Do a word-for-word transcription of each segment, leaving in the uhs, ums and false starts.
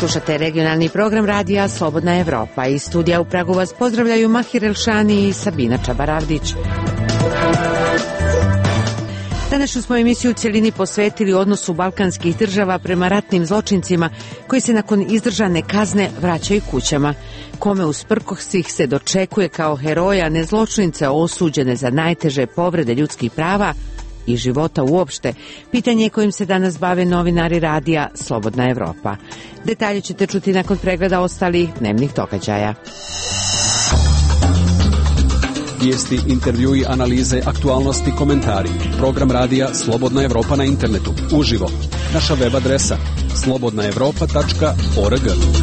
Slušate regionalni program radija Slobodna Evropa. Iz studija u Pragu vas pozdravljaju Mahir Elšani i Sabina Čabaravdić. Današnju smo emisiju u cjelini posvetili odnosu balkanskih država prema ratnim zločincima koji se nakon izdržane kazne vraćaju kućama. Kome usprkos ih se dočekuje kao heroja, ne zločince osuđene za najteže povrede ljudskih prava i života uopšte, pitanje kojim se danas bave novinari radija Slobodna Evropa. Detalje ćete čuti nakon pregleda ostalih dnevnih događaja. Vijesti, intervjui, analize, aktualnosti, komentari. Program radija Slobodna Evropa na internetu. Uživo. Naša web adresa slobodna evropa tačka org.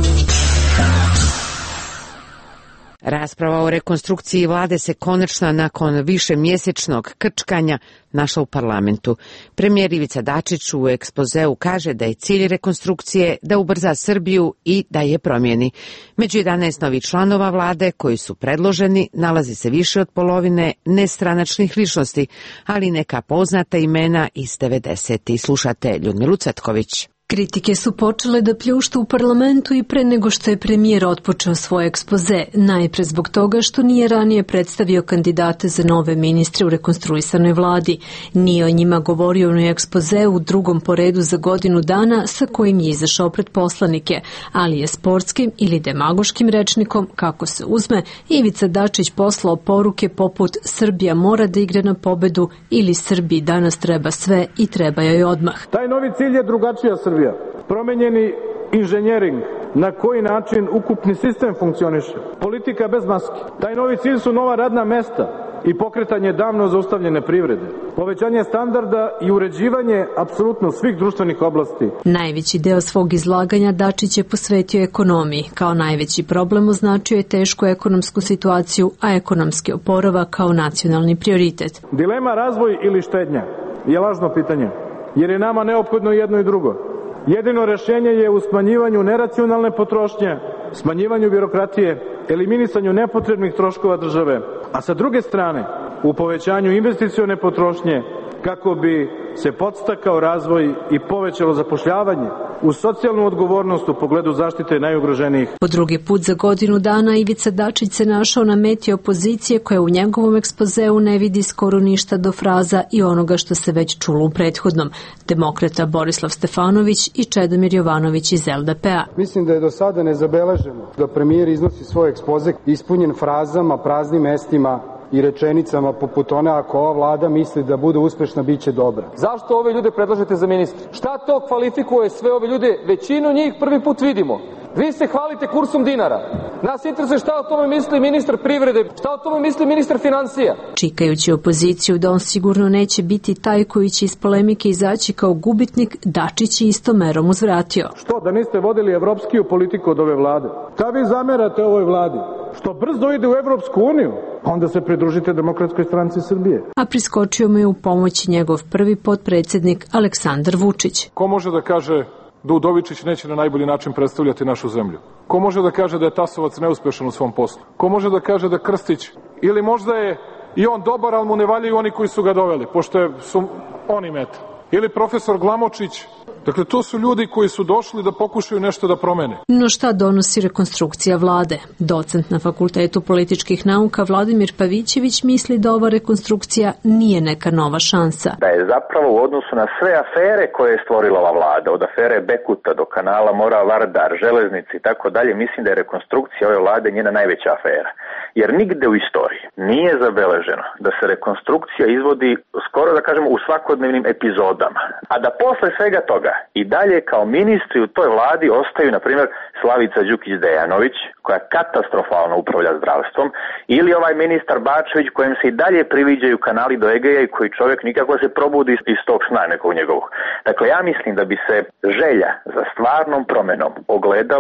Rasprava o rekonstrukciji vlade se konačno nakon višemjesečnog krčkanja našla u parlamentu. Premijer Ivica Dačić u ekspozeu kaže da je cilj rekonstrukcije da ubrza Srbiju i da je promijeni. Među jedanaest novih članova vlade koji su predloženi nalazi se više od polovine nestranačnih ličnosti, ali neka poznata imena iz devedesetih. Slušate Ljudmilu Cvetković. Kritike su počele da pljuštu u parlamentu i pre nego što je premijer otpočeo svoj ekspoze, najpre zbog toga što nije ranije predstavio kandidate za nove ministre u rekonstruisanoj vladi. Nije o njima govorio u ekspozeu u drugom po redu za godinu dana sa kojim je izašao pred poslanike, ali je sportskim ili demagoškim rečnikom, kako se uzme, Ivica Dačić poslao poruke poput Srbija mora da igra na pobedu ili Srbiji danas treba sve i treba joj odmah. Taj novi cilj je drugačija Srbija. Promenjeni inženjering, na koji način ukupni sistem funkcioniše, politika bez maske. Taj novi cilj su nova radna mesta i pokretanje davno zaustavljene privrede, povećanje standarda i uređivanje apsolutno svih društvenih oblasti. Najveći deo svog izlaganja Dačić je posvetio ekonomiji. Kao najveći problem označio je tešku ekonomsku situaciju, a ekonomski oporavak kao nacionalni prioritet. Dilema razvoj ili štednja je lažno pitanje, jer je nama neophodno jedno i drugo. Jedino rešenje je u smanjivanju neracionalne potrošnje, smanjivanju birokratije, eliminisanju nepotrebnih troškova države, a sa druge strane u povećanju investicione potrošnje kako bi se podstakao razvoj i povećalo zapošljavanje uz socijalnu odgovornost u pogledu zaštite najugroženijih. Po drugi put za godinu dana Ivica Dačić se našao na meti opozicije koja u njegovom ekspozeu ne vidi skoro ništa do fraza i onoga što se već čulo u prethodnom. Demokrata Borislav Stefanović i Čedomir Jovanović iz L D P-a. Mislim da je do sada nezabeleženo da premijer iznosi svoj ekspoze ispunjen frazama, praznim mestima i rečenicama poput one ako ova vlada misli da bude uspešna, bit će dobra. Zašto ove ljude predlažete za ministre? Šta to kvalifikuje sve ove ljude? Većinu njih prvi put vidimo. Vi se hvalite kursom dinara. Nas interesuje šta o tome misli ministar privrede, šta o tome misli ministar financija. Čikajući opoziciju da on sigurno neće biti taj koji će iz polemike izaći kao gubitnik, Dačić je istom merom uzvratio. Što, da niste vodili evropskiju politiku od ove vlade? Šta vi zamerate ovoj vladi? Što brzo ide u Evropsku uniju? Onda se pridružite Demokratskoj stranci Srbije. A priskočio mu je u pomoć njegov prvi potpredsjednik Aleksandar Vučić. Ko može da kaže da Udovičić neće na najbolji način predstavljati našu zemlju? Ko može da kaže da je Tasovac neuspešan u svom poslu? Ko može da kaže da Krstić, ili možda je i on dobar, ali mu ne valjaju oni koji su ga doveli, pošto je, su oni meta? Ili profesor Glamočić? Dakle, to su ljudi koji su došli da pokušaju nešto da promene. No šta donosi rekonstrukcija vlade? Docent na Fakultetu političkih nauka Vladimir Pavićević misli da ova rekonstrukcija nije neka nova šansa. Da je zapravo u odnosu na sve afere koje je stvorila ova vlada, od afere Bekuta do kanala Mora-Vardar, železnici i tako dalje, mislim da je rekonstrukcija ove vlade njena najveća afera. Jer nigde u istoriji nije zabeleženo da se rekonstrukcija izvodi skoro da kažemo u svakodnevnim epizodama. A da posle svega toga i dalje kao ministri u toj vladi ostaju, na primjer, Slavica Đukić-Dejanović, koja katastrofalno upravlja zdravstvom, ili ovaj ministar Bačević kojem se i dalje priviđaju kanali do Egeja i koji čovjek nikako se probudi iz tog sna nekog njegovog. Dakle, ja mislim da bi se želja za stvarnom promenom ogledala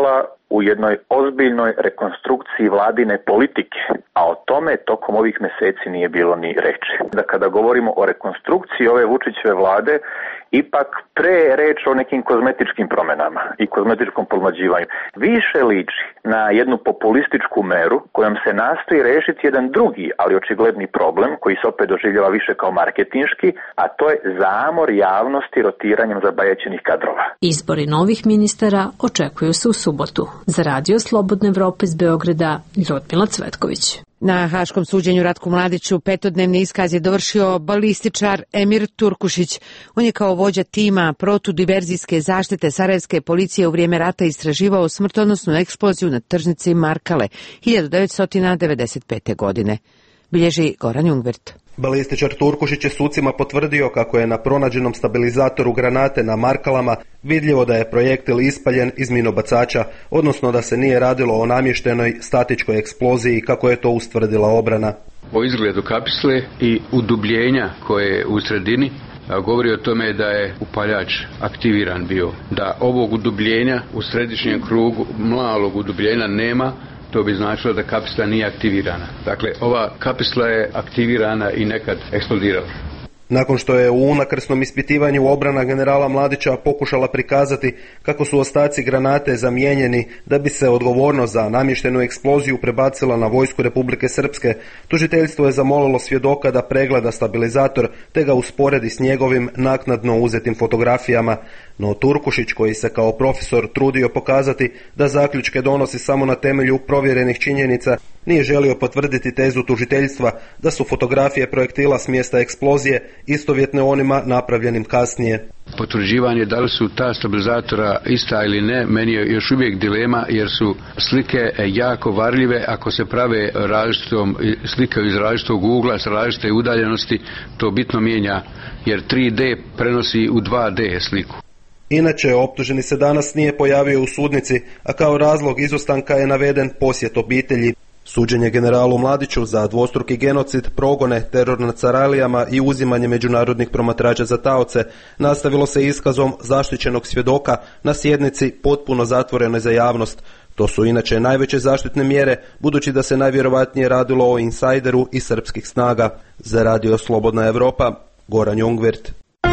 u jednoj ozbiljnoj rekonstrukciji vladine politike, a o tome tokom ovih mjeseci nije bilo ni reči. Da kada govorimo o rekonstrukciji ove Vučićeve vlade, ipak pre je reč o nekim kozmetičkim promjenama i kozmetičkom pomlađivanju. Više liči na jednu populističku meru kojom se nastoji rešiti jedan drugi, ali očigledni problem koji se opet doživljava više kao marketinški, a to je zamor javnosti rotiranjem zabajećenih kadrova. Izbori novih ministara očekuju se u subotu. Za Radio Slobodna Evropa iz Beograda, Ljudmila Cvetković. Na haškom suđenju Ratku Mladiću petodnevni iskaz je dovršio balističar Emir Turkušić. On je kao vođa tima protudiverzijske zaštite sarajevske policije u vrijeme rata istraživao smrtonosnu eksploziju na tržnici Markale hiljadu devetsto devedeset pete. godine. Bilježi Goran Jungwirth. Balističar Turkušić je sucima potvrdio kako je na pronađenom stabilizatoru granate na Markalama vidljivo da je projektil ispaljen iz minobacača, odnosno da se nije radilo o namještenoj statičkoj eksploziji kako je to ustvrdila obrana. O izgledu kapisle i udubljenja koje je u sredini govori o tome da je upaljač aktiviran bio. Da ovog udubljenja u središnjem krugu, malog udubljenja nema, to bi značilo da kapisla nije aktivirana. Dakle, ova kapisla je aktivirana i nekad eksplodirala. Nakon što je u unakrsnom ispitivanju obrana generala Mladića pokušala prikazati kako su ostaci granate zamijenjeni da bi se odgovornost za namještenu eksploziju prebacila na vojsku Republike Srpske, tužiteljstvo je zamolilo svjedoka da pregleda stabilizator te ga usporedi s njegovim naknadno uzetim fotografijama, no Turkušić, koji se kao profesor trudio pokazati da zaključke donosi samo na temelju provjerenih činjenica, nije želio potvrditi tezu tužiteljstva da su fotografije projektila s mjesta eksplozije istovjetne onima napravljenim kasnije. Potvrđivanje da li su ta stabilizatora ista ili ne, meni je još uvijek dilema, jer su slike jako varljive. Ako se prave različitom, slike iz različitog ugla, s različite udaljenosti, to bitno mijenja, jer tri D prenosi u dva D sliku. Inače, optuženi se danas nije pojavio u sudnici, a kao razlog izostanka je naveden posjet obitelji. Suđenje generalu Mladiću za dvostruki genocid, progone, teror nad Sarajlijama i uzimanje međunarodnih promatrača za taoce nastavilo se iskazom zaštićenog svjedoka na sjednici potpuno zatvorenoj za javnost. To su inače najveće zaštitne mjere, budući da se najvjerovatnije radilo o insajderu i srpskih snaga. Za Radio Slobodna Evropa, Goran Jungwirth.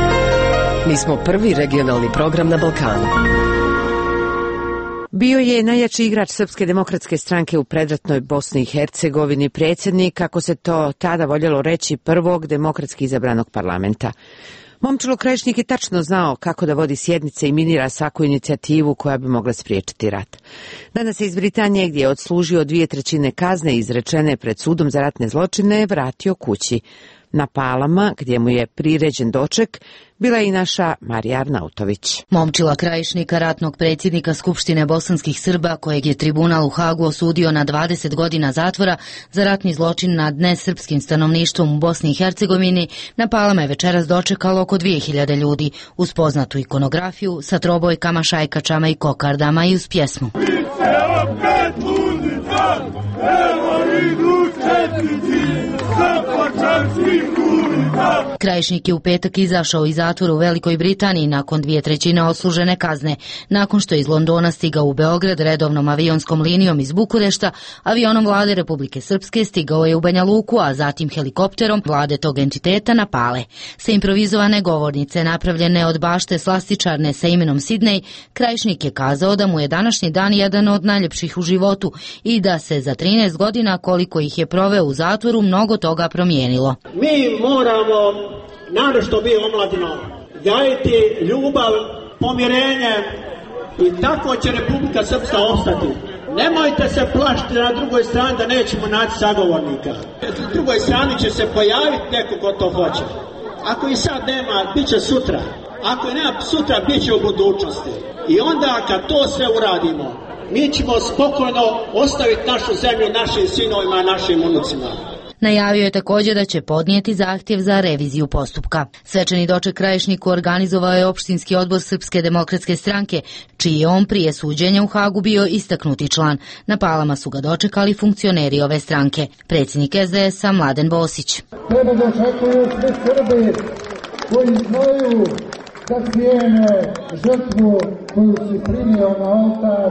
Mi smo prvi regionalni program na Balkanu. Bio je najjači igrač Srpske demokratske stranke u predratnoj Bosni i Hercegovini, predsjednik, kako se to tada voljelo reći, prvog demokratski izabranog parlamenta. Momčilo Krajišnik je tačno znao kako da vodi sjednice i minira svaku inicijativu koja bi mogla spriječiti rat. Danas je iz Britanije, gdje je odslužio dvije trećine kazne izrečene pred sudom za ratne zločine, vratio kući. Na Palama, gdje mu je priređen doček, bila je i naša Marija Arnautović. Momčila Krajišnika, ratnog predsjednika Skupštine bosanskih Srba, kojeg je tribunal u Hagu osudio na dvadeset godina zatvora za ratni zločin nad nesrpskim stanovništvom u Bosni i Hercegovini, na Palama je večeras dočekalo oko dvije hiljade ljudi, uz poznatu ikonografiju sa trobojkama, šajkačama i kokardama i uz pjesmu. Krajišnik je u petak izašao iz zatvora u Velikoj Britaniji nakon dvije trećine odslužene kazne. Nakon što je iz Londona stigao u Beograd redovnom avionskom linijom iz Bukurešta, avionom vlade Republike Srpske stigao je u Banja Luku, a zatim helikopterom vlade tog entiteta na Pale. Sa improvizovane govornice napravljene od bašte slastičarne sa imenom Sidney, Krajišnik je kazao da mu je današnji dan jedan od najljepših u životu i da se za trinaest godina koliko ih je proveo u zatvoru mnogo toga promijenilo. Mi moramo, naročito bi omladino, gajiti ljubav, pomirenje i tako će Republika Srpska ostati. Nemojte se plašiti na drugoj strani da nećemo naći sagovornika. Na drugoj strani će se pojaviti neko ko to hoće. Ako i sad nema, bit će sutra. Ako i nema sutra, bit će u budućnosti. I onda kad to sve uradimo, mi ćemo spokojno ostaviti našu zemlju našim sinovima i našim unucima. Najavio je također da će podnijeti zahtjev za reviziju postupka. Svečani doček Krajišniku organizovao je opštinski odbor Srpske demokratske stranke, čiji je on prije suđenja u Hagu bio istaknuti član. Na Palama su ga dočekali funkcioneri ove stranke. Predsjednik S D S-a Mladen Bosić. Treba da očekuju sve Srbi koji znaju da cijene žrtvu koju si primio na oltar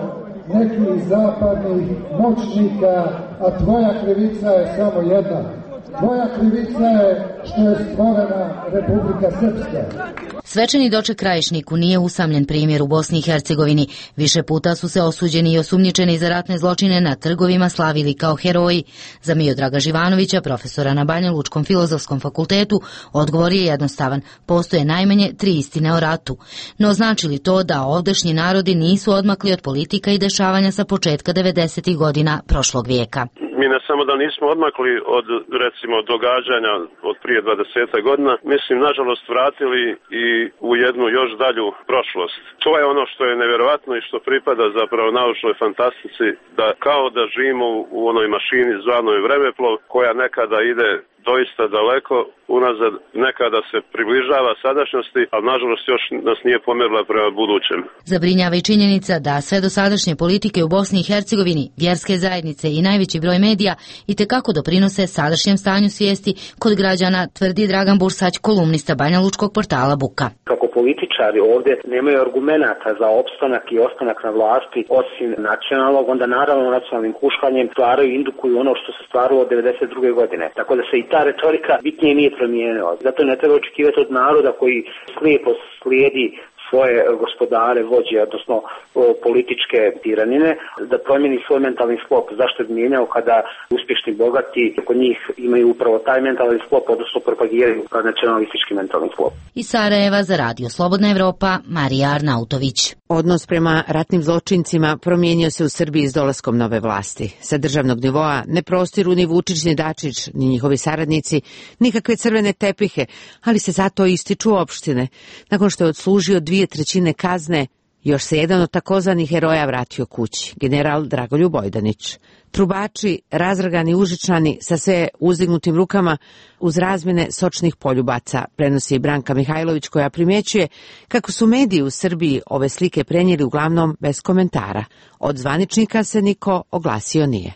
nekih zapadnih moćnika, a tvoja krivica je samo jedna. Tvoja krivica je što je stvorena Republika Srpska. Svečani doček Krajišniku nije usamljen primjer u Bosni i Hercegovini. Više puta su se osuđeni i osumnjičeni za ratne zločine na trgovima slavili kao heroji. Za Miodraga Živanovića, profesora na Banjalučkom filozofskom fakultetu, odgovor je jednostavan. Postoje najmanje tri istine o ratu. No znači li to da ovdašnji narodi nisu odmakli od politika i dešavanja sa početka devedesetih godina prošlog vijeka? Mi ne samo da nismo odmakli od, recimo, događanja od prije dvadeset godina, mislim, nažalost, vratili i u jednu još dalju prošlost. To je ono što je nevjerovatno i što pripada zapravo naučnoj fantastici, da kao da živimo u onoj mašini zvanoj vremeplov, koja nekada ide doista daleko unazad, nekada se približava sadašnjosti, ali nažalost još nas nije pomjerila prema budućem. Zabrinjava i činjenica da sve dosadašnje politike u Bosni i Hercegovini, vjerske zajednice i najveći broj medija itekako doprinose sadašnjem stanju svijesti kod građana, tvrdi Dragan Bursać, kolumnista banjalučkog portala Buka. Kako političari ovdje nemaju argumenata za opstanak i ostanak na vlasti osim nacionalnog, onda naravno nacionalnim kuškanjem stvaraju i indukuju ono što se stvarilo od devedeset druge godine. Tako da se i ta retorika bitnije nije promijenila. Zato ne treba očekivati od naroda koji slijepo slijedi svoje gospodare, vođe, odnosno o, političke tiranine, da promijeni svoj mentalni sklop. Zašto je mijenjao kada uspješni bogati kod njih imaju upravo taj mentalni sklop, odnosno propagiraju nacionalistički mentalni sklop. Iz Sarajeva za Radio Slobodna Evropa, Marija Arnautović. Odnos prema ratnim zločincima promijenio se u Srbiji s dolaskom nove vlasti. Sa državnog nivoa ne prostiru ni Vučić ni Dačić, ni njihovi saradnici, nikakve crvene tepihe, ali se zato ističu opštine. Nakon što je odslužio dvije trećine kazne, još se jedan od takozvanih heroja vratio kući, general Dragoljub Ojdanić. Trubači, razragani Užičani sa sve uzdignutim rukama uz razmjene sočnih poljubaca, prenosi Branka Mihajlović, koja primjećuje kako su mediji u Srbiji ove slike prenijeli uglavnom bez komentara. Od zvaničnika se niko oglasio nije.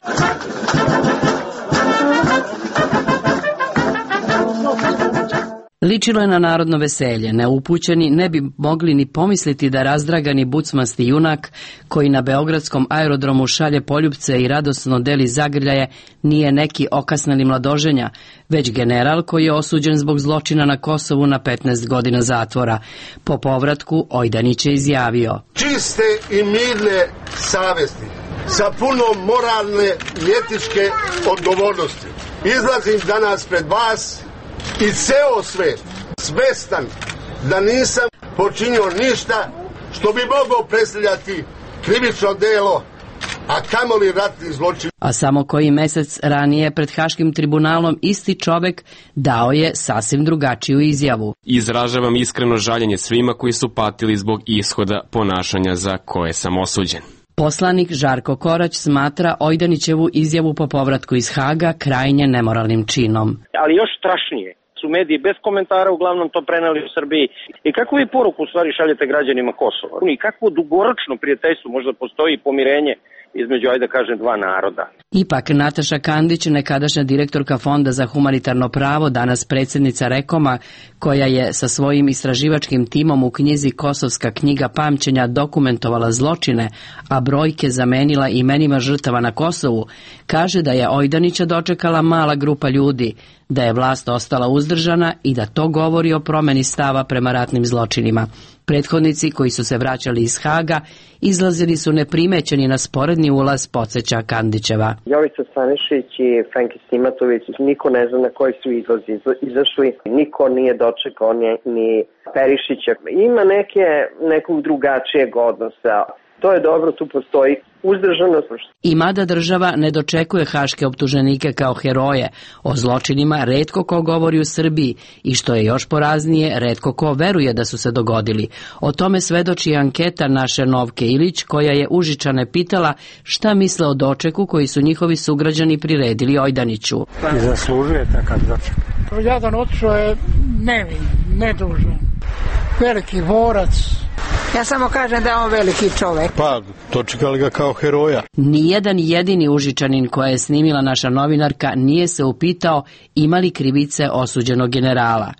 Ličilo je na narodno veselje, neupućeni ne bi mogli ni pomisliti da razdragani bucmasti junak, koji na beogradskom aerodromu šalje poljupce i radosno deli zagrljaje, nije neki okasneli mladoženja, već general koji je osuđen zbog zločina na Kosovu na petnaest godina zatvora. Po povratku Ojdanić je izjavio: Čiste i mirne savesti, sa puno moralne i etičke odgovornosti, izlazim danas pred vas i ceo svet svestan da nisam počinio ništa što bi moglo predstavljati krivično delo, a kamoli ratni zločin. A samo koji mjesec ranije pred Haškim tribunalom isti čovek dao je sasvim drugačiju izjavu. Izražavam iskreno žaljenje svima koji su patili zbog ishoda ponašanja za koje sam osuđen. Poslanik Žarko Korać smatra Ojdanićevu izjavu po povratku iz Haga krajnje nemoralnim činom. Ali još strašnije su mediji bez komentara uglavnom to preneli u Srbiji. I kakvu vi poruku u stvari šaljete građanima Kosova? I kakvo dugoročno prijateljstvo, možda postoji pomirenje između, ajde da kažem, dva naroda. Ipak Nataša Kandić, nekadašnja direktorka Fonda za humanitarno pravo, danas predsjednica Rekoma, koja je sa svojim istraživačkim timom u knjizi Kosovska knjiga pamćenja dokumentovala zločine, a brojke zamenila imenima žrtava na Kosovu, kaže da je Ojdanića dočekala mala grupa ljudi, da je vlast ostala uzdržana i da to govori o promjeni stava prema ratnim zločinima. Prethodnici koji su se vraćali iz Haga izlazili su neprimećeni na sporedni ulaz, podsjeća Kandićeva. Jovica Stanišić i Franki Simatović, niko ne zna na koji su izlazi izašli, niko nije dočekao ni Perišića. Ima neke, nekog drugačijeg odnosa. To je dobro, tu postoji uzdržanost. I mada država ne dočekuje haške optuženike kao heroje, o zločinima retko ko govori u Srbiji i što je još poraznije, retko ko veruje da su se dogodili. O tome svedoči anketa naše Novke Ilić, koja je Užičane pitala šta misle o dočeku koji su njihovi sugrađani priredili Ojdaniću. I zaslužuje takav doček. Jadan otišao je nevin, nedužan, veliki borac. Ja samo kažem da je on veliki čovek. Pa, dočekali ga kao heroja. Nijedan jedini Užičanin koja je snimila naša novinarka nije se upitao ima li krivice osuđenog generala.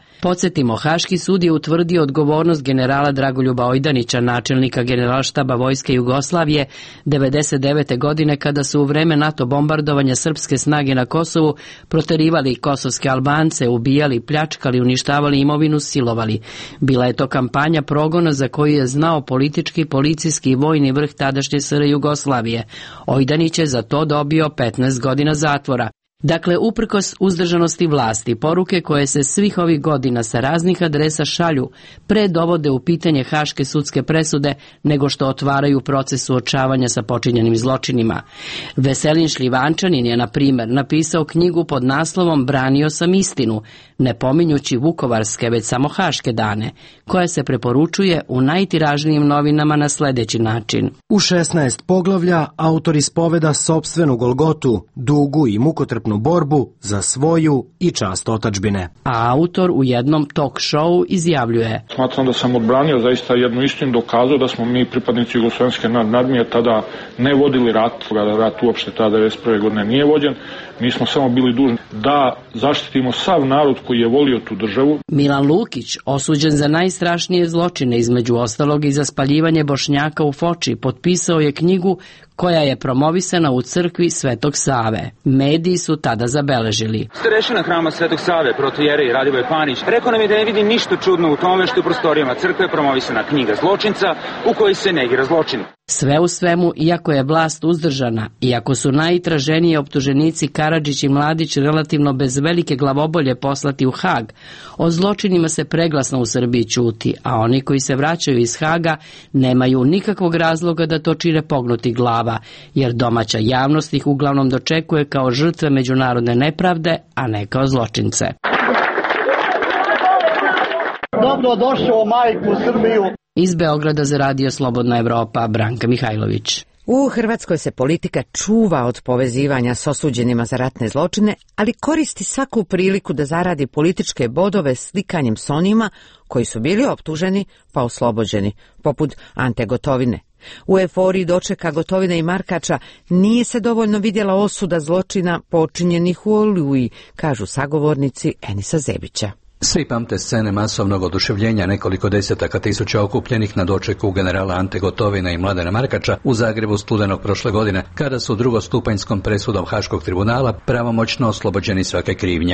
Podsjetimo, Haški sud je utvrdio odgovornost generala Dragoljuba Ojdanića, načelnika Generalštaba Vojske Jugoslavije, devedeset devete godine kada su u vreme NATO bombardovanja srpske snage na Kosovu proterivali kosovske Albance, ubijali, pljačkali, uništavali imovinu, silovali. Bila je to kampanja progona za koju je znao politički, policijski i vojni vrh tadašnje S R Jugoslavije. Ojdanić je za to dobio petnaest godina zatvora. Dakle, uprkos uzdržanosti vlasti, poruke koje se svih ovih godina sa raznih adresa šalju pre dovode u pitanje haške sudske presude nego što otvaraju proces suočavanja sa počinjenim zločinima. Veselin Šljivančanin je, na primjer, napisao knjigu pod naslovom Branio sam istinu, ne pominjući vukovarske, već samo haške dane, koja se preporučuje u najtiražnijim novinama na sljedeći način. U šesnaest poglavlja autor ispoveda sopstvenu golgotu, dugu i mukotrpnu borbu za svoju i čast otadžbine. A autor u jednom talk showu izjavljuje: Smatram da sam odbranio zaista jednu istinu, dokazao da smo mi pripadnici jugoslovenske nadmije tada ne vodili rat, rat uopšte tada devedeset prve godine nije vođen, mi smo samo bili dužni da zaštitimo sav narod koji je volio tu državu. Milan Lukić, osuđen za najstrašnije zločine, između ostalog i za spaljivanje Bošnjaka u Foči, potpisao je knjigu koja je promovisana u crkvi Svetog Save. Mediji su tada zabeležili: Starešina hrama Svetog Save, protojerej Radivoj Panić, rekao nam je da ne vidi ništa čudno u tome što u prostorijama crkve je promovisana knjiga zločinca u kojoj se negira zločin. Sve u svemu, iako je vlast uzdržana, iako su najtraženiji optuženici Karadžić i Mladić relativno bez velike glavobolje poslati u Hag, o zločinima se preglasno u Srbiji ćuti, a oni koji se vraćaju iz Haga nemaju nikakvog razloga da to čine pognuti glava, jer domaća javnost ih uglavnom dočekuje kao žrtve međunarodne nepravde, a ne kao zločince. Dobro došao majku Srbiju. Iz Beograda za Radio Slobodna Evropa, Branka Mihajlović. U Hrvatskoj se politika čuva od povezivanja s osuđenima za ratne zločine, ali koristi svaku priliku da zaradi političke bodove slikanjem s onima koji su bili optuženi pa oslobođeni, poput Ante Gotovine. U euforiji dočeka Gotovine i Markača nije se dovoljno vidjela osuda zločina počinjenih u Oluji, kažu sagovornici Enisa Zebića. Svi pamte scene masovnog oduševljenja nekoliko desetaka tisuća okupljenih na dočeku generala Ante Gotovina i Mladena Markača u Zagrebu studenog prošle godine, kada su drugostupanjskom presudom Haškog tribunala pravomoćno oslobođeni svake krivnje.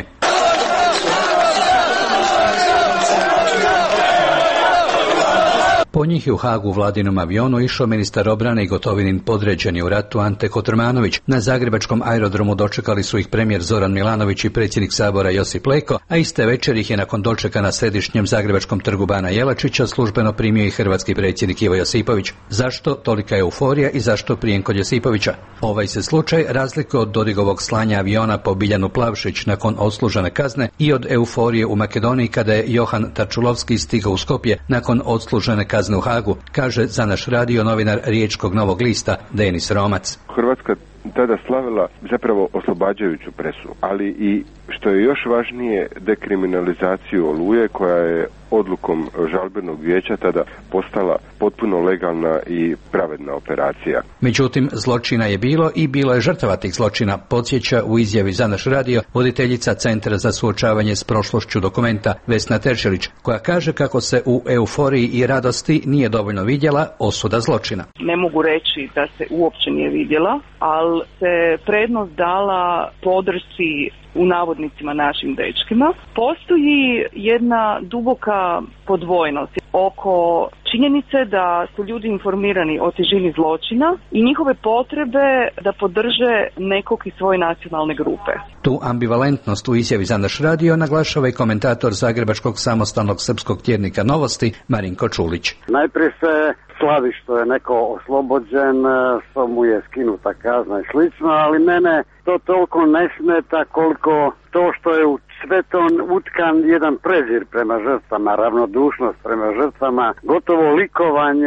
Po njih je u Hagu u vladinom avionu išao ministar obrane i Gotovinin podređeni u ratu Ante Kotromanović. Na zagrebačkom aerodromu dočekali su ih premijer Zoran Milanović i predsjednik Sabora Josip Leko, a iste večer ih je nakon dočeka na središnjem zagrebačkom trgu Bana Jelačića službeno primio i hrvatski predsjednik Ivo Josipović. Zašto tolika euforija i zašto prijem kod Josipovića? Ovaj se slučaj razlikuje od Dodigovog slanja aviona po Biljanu Plavšić nakon odslužene kazne i od euforije u Makedoniji kada je Johan Tačulovski stigao u Skopje nakon odslužene kazne u Hagu, kaže za naš radio novinar Riječkog Novog lista Denis Romac. Hrvatska tada slavila zapravo oslobađajuću presu, ali i što je još važnije dekriminalizaciju Oluje koja je odlukom žalbenog vijeća tada postala potpuno legalna i pravedna operacija. Međutim, zločina je bilo i bilo je žrtava tih zločina, podsjeća u izjavi za naš radio voditeljica Centra za suočavanje s prošlošću Dokumenta Vesna Teršelić, koja kaže kako se u euforiji i radosti nije dovoljno vidjela osuda zločina. Ne mogu reći da se uopće nije vidjela, ali se prednost dala podršci u navodnicima našim dečkima. Postoji jedna duboka podvojnost oko činjenice da su ljudi informirani o težini zločina i njihove potrebe da podrže nekog iz svoje nacionalne grupe. Tu ambivalentnost u izjavi za naš radio naglašava i komentator zagrebačkog samostalnog srpskog tjednika Novosti Marinko Čulić. Najprije se slavi što je neko oslobođen, što mu je skinuta kazna i slično, ali mene to toliko ne smeta koliko to što je u sve to utkan jedan prezir prema žrtvama, ravnodušnost prema žrtvama, gotovo likovanje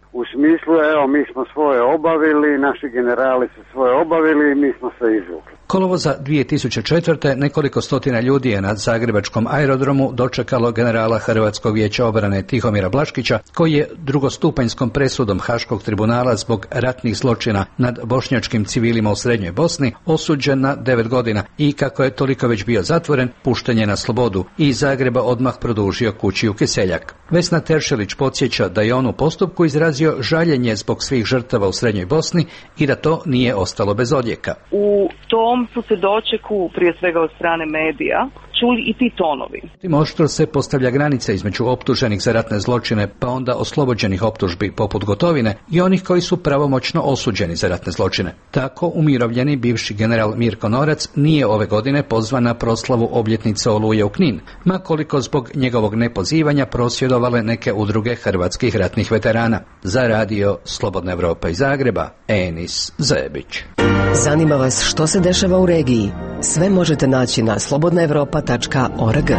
u smislu, evo, mi smo svoje obavili, naši generali su svoje obavili i mi smo se izvukli. Kolovoza dvije tisuće četvrte. nekoliko stotina ljudi je na zagrebačkom aerodromu dočekalo generala Hrvatskog vijeća obrane Tihomira Blaškića, koji je drugostupanjskom presudom Haškog tribunala zbog ratnih zločina nad bošnjačkim civilima u Srednjoj Bosni osuđen na devet godina i kako je toliko već bio zatvoren, pušten je na slobodu i iz Zagreba odmah produžio kući u Kiseljak. Vesna Teršelić podsjeća da je on u postupku izrazio žaljenje zbog svih žrtava u Srednjoj Bosni i da to nije ostalo bez odjeka. U tom su se dočeku, prije svega od strane medija, čuli i ti tonovi. Tim oštro se postavlja granica između optuženih za ratne zločine, pa onda oslobođenih optužbi poput Gotovine i onih koji su pravomoćno osuđeni za ratne zločine. Tako umirovljeni bivši general Mirko Norac nije ove godine pozvan na proslavu obljetnice Oluje u Knin, ma koliko zbog njegovog nepozivanja prosvjedovale neke udruge hrvatskih ratnih veterana. Za radio Slobodna Evropa iz Zagreba, Enis Zebić. Zanima vas što se dešava u regiji? Sve možete naći na slobodna evropa tačka org.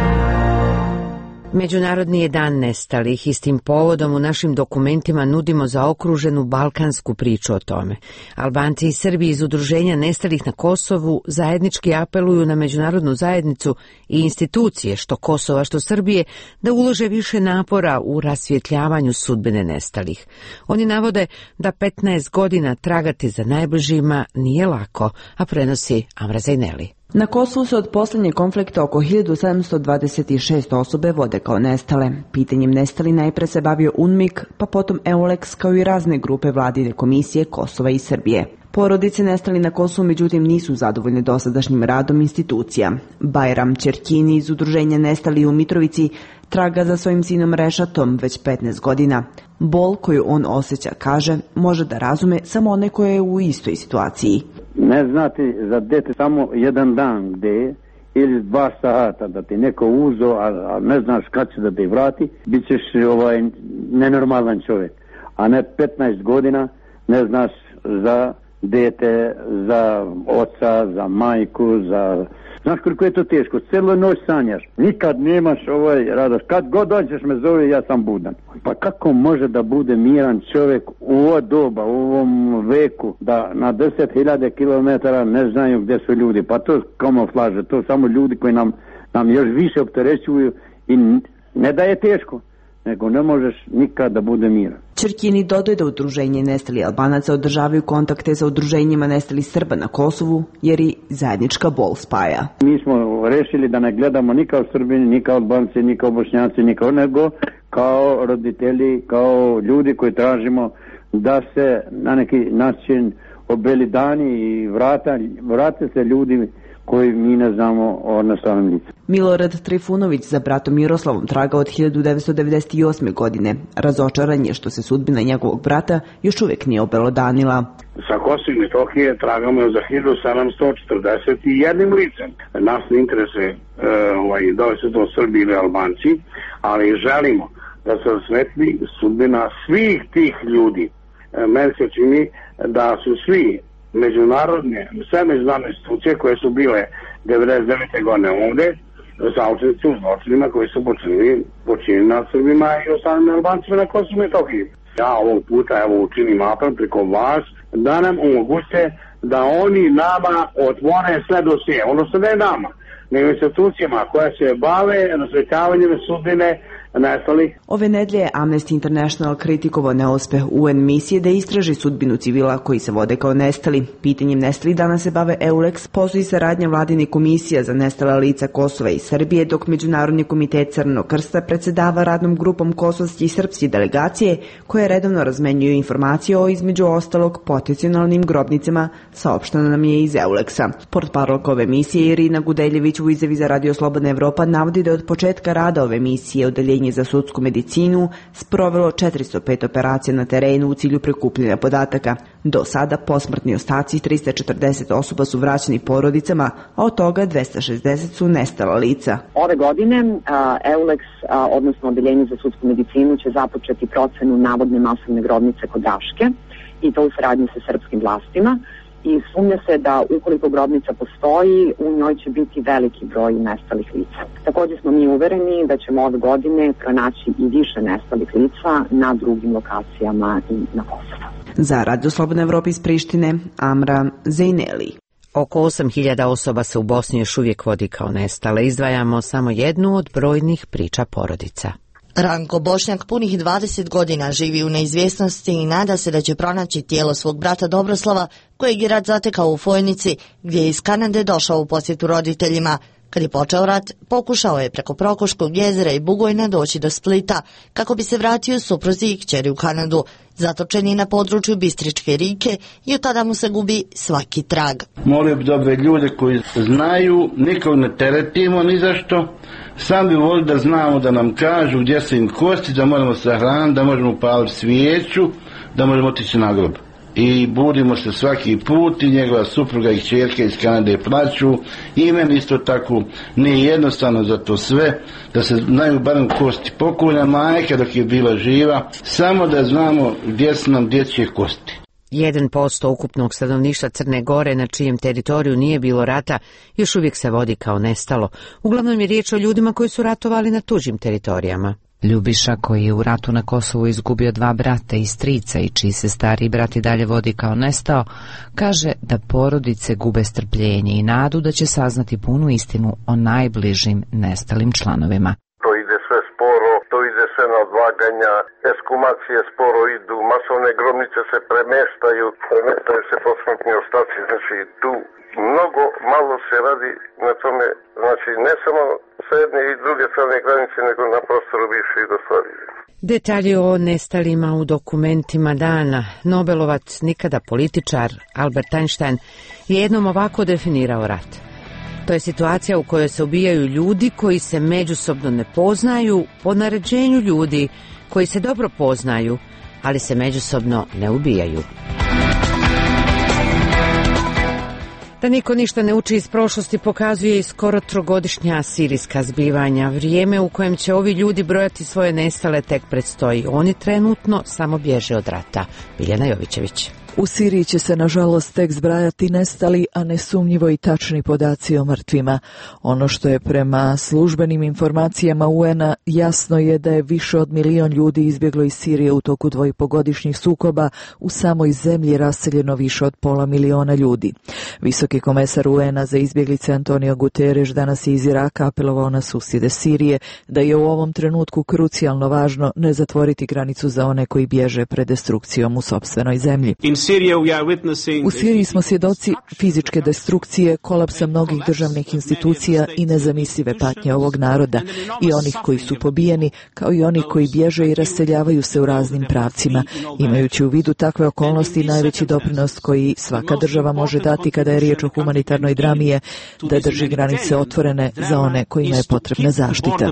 Međunarodni je dan nestalih i s tim povodom u našim dokumentima nudimo zaokruženu balkansku priču o tome. Albanci i Srbi iz Udruženja nestalih na Kosovu zajednički apeluju na međunarodnu zajednicu i institucije, što Kosova, što Srbije, da ulože više napora u rasvjetljavanju sudbine nestalih. Oni navode da petnaest godina tragati za najbližima nije lako, a prenosi Amra Zajneli. Na Kosovu se od posljednjeg konflikta oko hiljadu sedamsto dvadeset šest osobe vode kao nestale. Pitanjem nestali najpre se bavio UNMIK, pa potom EULEX kao i razne grupe vladine komisije Kosova i Srbije. Porodice nestali na Kosovu međutim nisu zadovoljne dosadašnjim radom institucija. Bajram Čerkini iz Udruženja nestali u Mitrovici traga za svojim sinom Rešatom već petnaest godina. Bol koju on osjeća, kaže, može da razume samo onaj koji je u istoj situaciji. Ne znati za dete samo jedan dan gde je, ili dva sata da ti neko uzo, a, a ne znaš kad će da te vrati, bit ćeš ovaj, nenormalan čovjek. A ne petnaest godina ne znaš za dete, za oca, za majku, za... Znaš koliko je to teško, cijelu noć sanjaš, nikad nemaš ovaj radost, kad god dođeš me zove, ja sam budan. Pa kako može da bude miran čovjek u ovo doba, u ovom veku, da na deset hiljada kilometara ne znaju gdje su ljudi, pa to kamuflaže, to samo ljudi koji nam, nam još više opterećuju i ne da je teško, nego ne možeš nikad da bude miran. Čerkini dodaje da Udruženje nestalih Albanaca održavaju kontakte sa udruženjima nestalih Srba na Kosovu, jer i zajednička bol spaja. Mi smo rešili da ne gledamo ni kao Srbini, ni kao Albanci, ni kao Bošnjaci, ni kao nego kao roditelji, kao ljudi koji tražimo da se na neki način obelidani i vrata, vrate se ljudi koji mi ne znamo o nastavnom licu. Milorad Trifunović za bratom Miroslavom traga od hiljadu devetsto devedeset osme. godine. Razočaran je što se sudbina njegovog brata još uvijek nije obelodanila. Sa Kosova i Metohije tragamo za hiljadu sedamsto četrdeset jedan licem. Nas ne interese e, ovaj, da li se to Srbi ili Albanci, ali želimo da se osvetli sudbina svih tih ljudi. E, meni se čini da su svi međunarodne, sve međunarodne institucije koje su bile devedeset devete. godine ovde, saučenici u zločinima koji su počinili, počinili nad Srbima i ostalim Albancima na Kosovu i Metohiji. Ja ovog puta evo učinim apel preko vas da nam omogućite da oni nama otvore sve dosije, odnosno ne nama, nego institucijama koje se bave rasvetljavanjem sudbine nestalih. Ove nedlje je Amnesty International kritikovao neuspeh U N misije da istraži sudbinu civila koji se vode kao nestali. Pitanjem nestalih danas se bave EULEX, postoji saradnja vladine komisija za nestala lica Kosova i Srbije, dok Međunarodni komitet Crvenog krsta predsedava radnom grupom kosovske i srpske delegacije koje redovno razmenjuju informacije o, između ostalog, potencijalnim grobnicama, saopšteno nam je iz EULEX-a. Portparolka ove misije Irina Gudeljević u izjavi za Radio Slobodna Evropa navodi da od početka rada ove misije Odeljenje za sudsku medicinu sprovelo četiristo pet operacija na terenu u cilju prikupljanja podataka. Do sada posmrtni ostaci trista četrdeset osoba su vraćeni porodicama, a od toga dvesta šezdeset su nestala lica. Ove godine EULEX, odnosno Odeljenje za sudsku medicinu, će započeti procenu navodne masovne grobnice kod Raške i to u saradnji sa srpskim vlastima. i sumnja se da ukoliko grobnica postoji, u njoj će biti veliki broj nestalih lica. Također smo mi uvereni da ćemo ove godine pronaći i više nestalih lica na drugim lokacijama i na Kosovu. Za Radio Slobodna Evropa iz Prištine, Amra Zejneli. Oko osam hiljada osoba se u Bosni još uvijek vodi kao nestale. Izdvajamo samo jednu od brojnih priča porodica. Ranko Bošnjak punih dvadeset godina živi u neizvjesnosti i nada se da će pronaći tijelo svog brata Dobroslava, kojeg je rat zatekao u Fojnici, gdje je iz Kanade došao u posjetu roditeljima. Kad je počeo rat, pokušao je preko Prokoškog jezera i Bugojna doći do Splita, kako bi se vratio supruzi i kćeri u Kanadu. Zatočen je na području Bistričke Rike i od tada mu se gubi svaki trag. Molio bi dobre ljude koji znaju, nikog ne teretimo ni zašto. Sam bi volio da znamo, da nam kažu gdje su im kosti, da možemo sahraniti, da možemo paliti svijeću, da možemo otići na grob. I budimo se svaki put i njegova supruga i kćerke iz Kanade plaću. I meni isto tako nije jednostavno za to sve, da se znaju barem kosti pokojna majka dok je bila živa, samo da znamo gdje su nam dječje kosti. jedan posto ukupnog stanovništva Crne Gore, na čijem teritoriju nije bilo rata, još uvijek se vodi kao nestalo. Uglavnom je riječ o ljudima koji su ratovali na tuđim teritorijama. Ljubiša, koji je u ratu na Kosovu izgubio dva brata i strica i čiji se stariji brat i dalje vodi kao nestao, kaže da porodice gube strpljenje i nadu da će saznati punu istinu o najbližim nestalim članovima. To ide sve sporo, to ide sve na odvaganja, eskumacije sporo idu, masovne grobnice se premještaju, premještaju se posmrtni ostaci, znači tu mnogo malo se radi na tome, znači ne samo sa jedne i druge strane granice, nego na prostoru bivše Jugoslavije. Detalji o nestalima u dokumentima dana. Nobelovac, nikada političar, Albert Einstein je jednom ovako definirao rat. To je situacija u kojoj se ubijaju ljudi koji se međusobno ne poznaju po naređenju ljudi koji se dobro poznaju, ali se međusobno ne ubijaju. Da niko ništa ne uči iz prošlosti pokazuje i skoro trogodišnja sirijska zbivanja. Vrijeme u kojem će ovi ljudi brojati svoje nestale tek predstoji. Oni trenutno samo bježe od rata. Biljana Jovićević. U Siriji će se nažalost tek zbrajati nestali, a nesumnjivo i tačni podaci o mrtvima. Ono što je prema službenim informacijama U N-a jasno je da je više od milion ljudi izbjeglo iz Sirije u toku dvojpogodišnjih sukoba, u samoj zemlji raseljeno više od pola miliona ljudi. Visoki komesar U N-a za izbjeglice Antonio Guterres danas je iz Iraka apelovao na susjede Sirije da je u ovom trenutku krucijalno važno ne zatvoriti granicu za one koji bježe pred destrukcijom u sopstvenoj zemlji. U Siriji smo svjedoci fizičke destrukcije, kolapsa mnogih državnih institucija i nezamislive patnje ovog naroda i onih koji su pobijeni, kao i oni koji bježe i raseljavaju se u raznim pravcima. Imajući u vidu takve okolnosti, najveći doprinos koji svaka država može dati kada je riječ o humanitarnoj drami je da drži granice otvorene za one kojima je potrebna zaštita.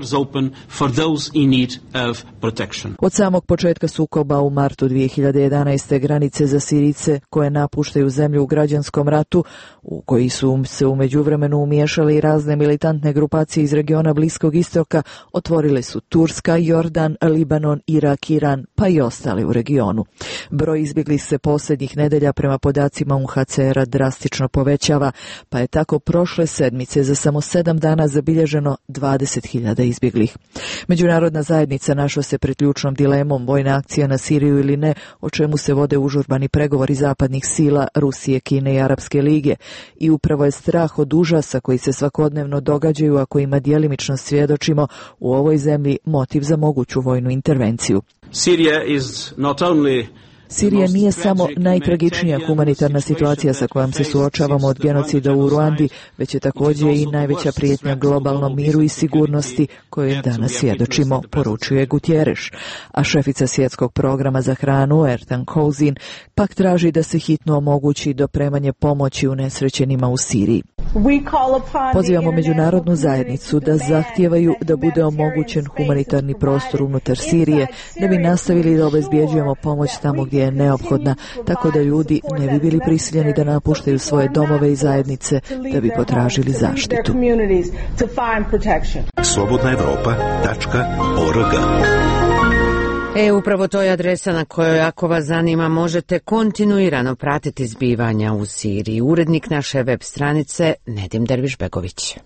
Od samog početka sukoba u martu dvije hiljade jedanaeste granice za Sirice koje napuštaju zemlju u građanskom ratu, u koji su se u međuvremenu umiješale i razne militantne grupacije iz regiona Bliskog istoka, otvorile su Turska, Jordan, Libanon, Irak, Iran, pa i ostali u regionu. Broj izbjeglih se posljednjih nedelja prema podacima U N H C R-a drastično povećava, pa je tako prošle sedmice za samo sedam dana zabilježeno dvadeset hiljada izbjeglih. Međunarodna zajednica našla se pred ključnom dilemom vojna akcija na Siriju ili ne, o čemu se vode užurbani pregovori zapadnih sila, Rusije, Kine i Arapske lige. I upravo je strah od užasa koji se svakodnevno događaju, a kojima djelimično svjedočimo, u ovoj zemlji motiv za moguću vojnu intervenciju. Syria is not only Sirija nije samo najtragičnija humanitarna situacija sa kojom se suočavamo od genocida u Ruandi, već je također i najveća prijetnja globalnom miru i sigurnosti kojoj danas svjedočimo, poručuje Gutierrez. A šefica svjetskog programa za hranu, Ertan Kozin, pak traži da se hitno omogući dopremanje pomoći unesrećenima u Siriji. Pozivamo međunarodnu zajednicu da zahtijevaju da bude omogućen humanitarni prostor unutar Sirije, da bi nastavili da obezbjeđujemo pomoć tamo gdje je neophodna, tako da ljudi ne bi bili prisiljeni da napuštaju svoje domove i zajednice da bi potražili zaštitu. slobodna evropa tačka org E, upravo to je adresa na kojoj, ako vas zanima, možete kontinuirano pratiti zbivanja u Siriji. Urednik naše web stranice Nedim Derviš-Begović.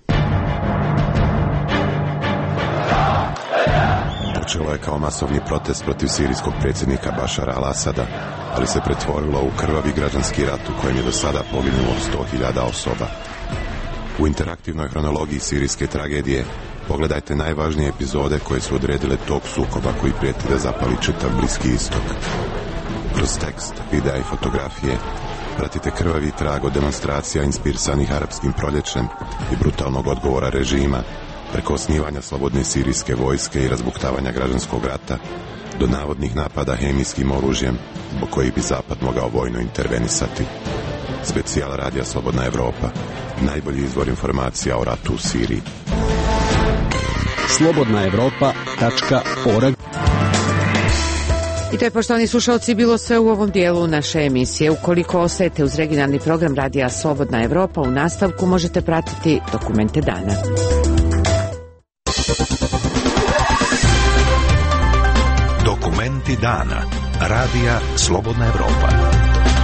Počelo je kao masovni protest protiv sirijskog predsjednika Bašara al-Asada, ali se pretvorilo u krvavi građanski rat u kojem je do sada poginulo sto hiljada osoba. U interaktivnoj hronologiji sirijske tragedije pogledajte najvažnije epizode koje su odredile tok sukoba koji prijeti da zapali čitav Bliski istok. Kroz tekst, videa i fotografije pratite krvavi trag od demonstracija inspirisanih arapskim proljećem i brutalnog odgovora režima, preko osnivanja slobodne sirijske vojske i razbuktavanja građanskog rata, do navodnih napada hemijskim oružjem, zbog kojih bi Zapad mogao vojno intervenisati. Specijal radija Slobodna Evropa, najbolji izvor informacija o ratu u Siriji. slobodna evropa tačka org. I to je, poštovani slušalci, bilo sve u ovom dijelu naše emisije. Ukoliko ostajete uz regionalni program radija Slobodna Evropa, u nastavku možete pratiti Dokumente dana. Dokumenti dana. Radija Slobodna Evropa.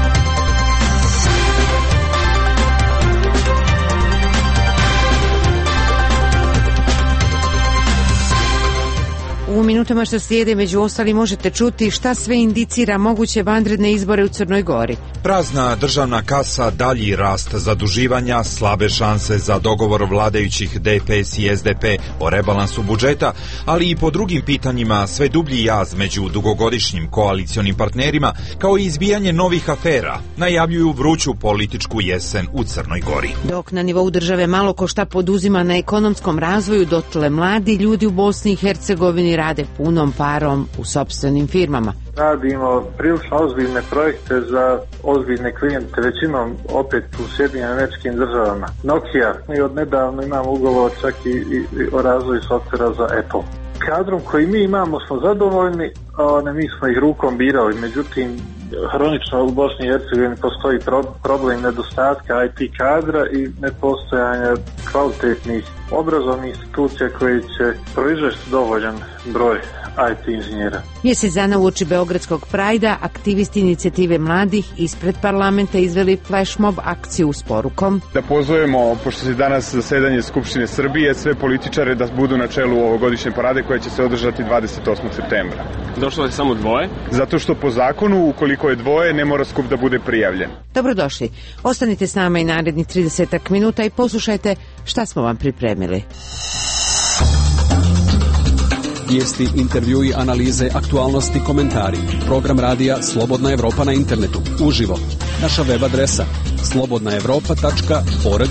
U minutama što slijede, među ostali, možete čuti šta sve indicira moguće vanredne izbore u Crnoj Gori. Prazna državna kasa, dalji rast zaduživanja, slabe šanse za dogovor vladajućih D P S i S D P o rebalansu budžeta, ali i po drugim pitanjima sve dublji jaz među dugogodišnjim koalicionim partnerima, kao i izbijanje novih afera, najavljuju vruću političku jesen u Crnoj Gori. Dok na nivou države malo ko šta poduzima na ekonomskom razvoju, dotle mladi ljudi u Bosni i Hercegovini rade punom parom u sopstvenim firmama. Radimo prilično ozbiljne projekte za ozbiljne klijente, većinom opet u Sjedinjenim Američkim Državama. Nokia, mi od nedavno imamo ugovor čak i, i, i o razvoju softvera za Apple. Kadrom koji mi imamo smo zadovoljni, a mi smo ih rukom birali, međutim hronično u Bosni i Hercegovini postoji pro, problem nedostatka I T kadra i nepostojanja kvalitetnih obrazovnih institucija koji će proizvesti dovoljan broj I T inženjera. Mjesec dana uoči Beogradskog prajda aktivisti inicijative mladih ispred parlamenta izveli flash mob akciju s porukom da pozovemo, pošto je danas zasedanje Skupštine Srbije, sve političare da budu na čelu ovogodišnje parade koja će se održati dvadeset osmog septembra. Došlo je samo dvoje? Zato što po zakonu, ukoliko je dvoje, ne mora skup da bude prijavljen. Dobrodošli. Ostanite s nama i narednih trideset minuta i poslušajte šta smo vam pripremili. Vijesti, intervjui, analize, aktualnosti, komentari. Program radija Slobodna Evropa na internetu. Uživo. Naša web adresa slobodna evropa tačka org.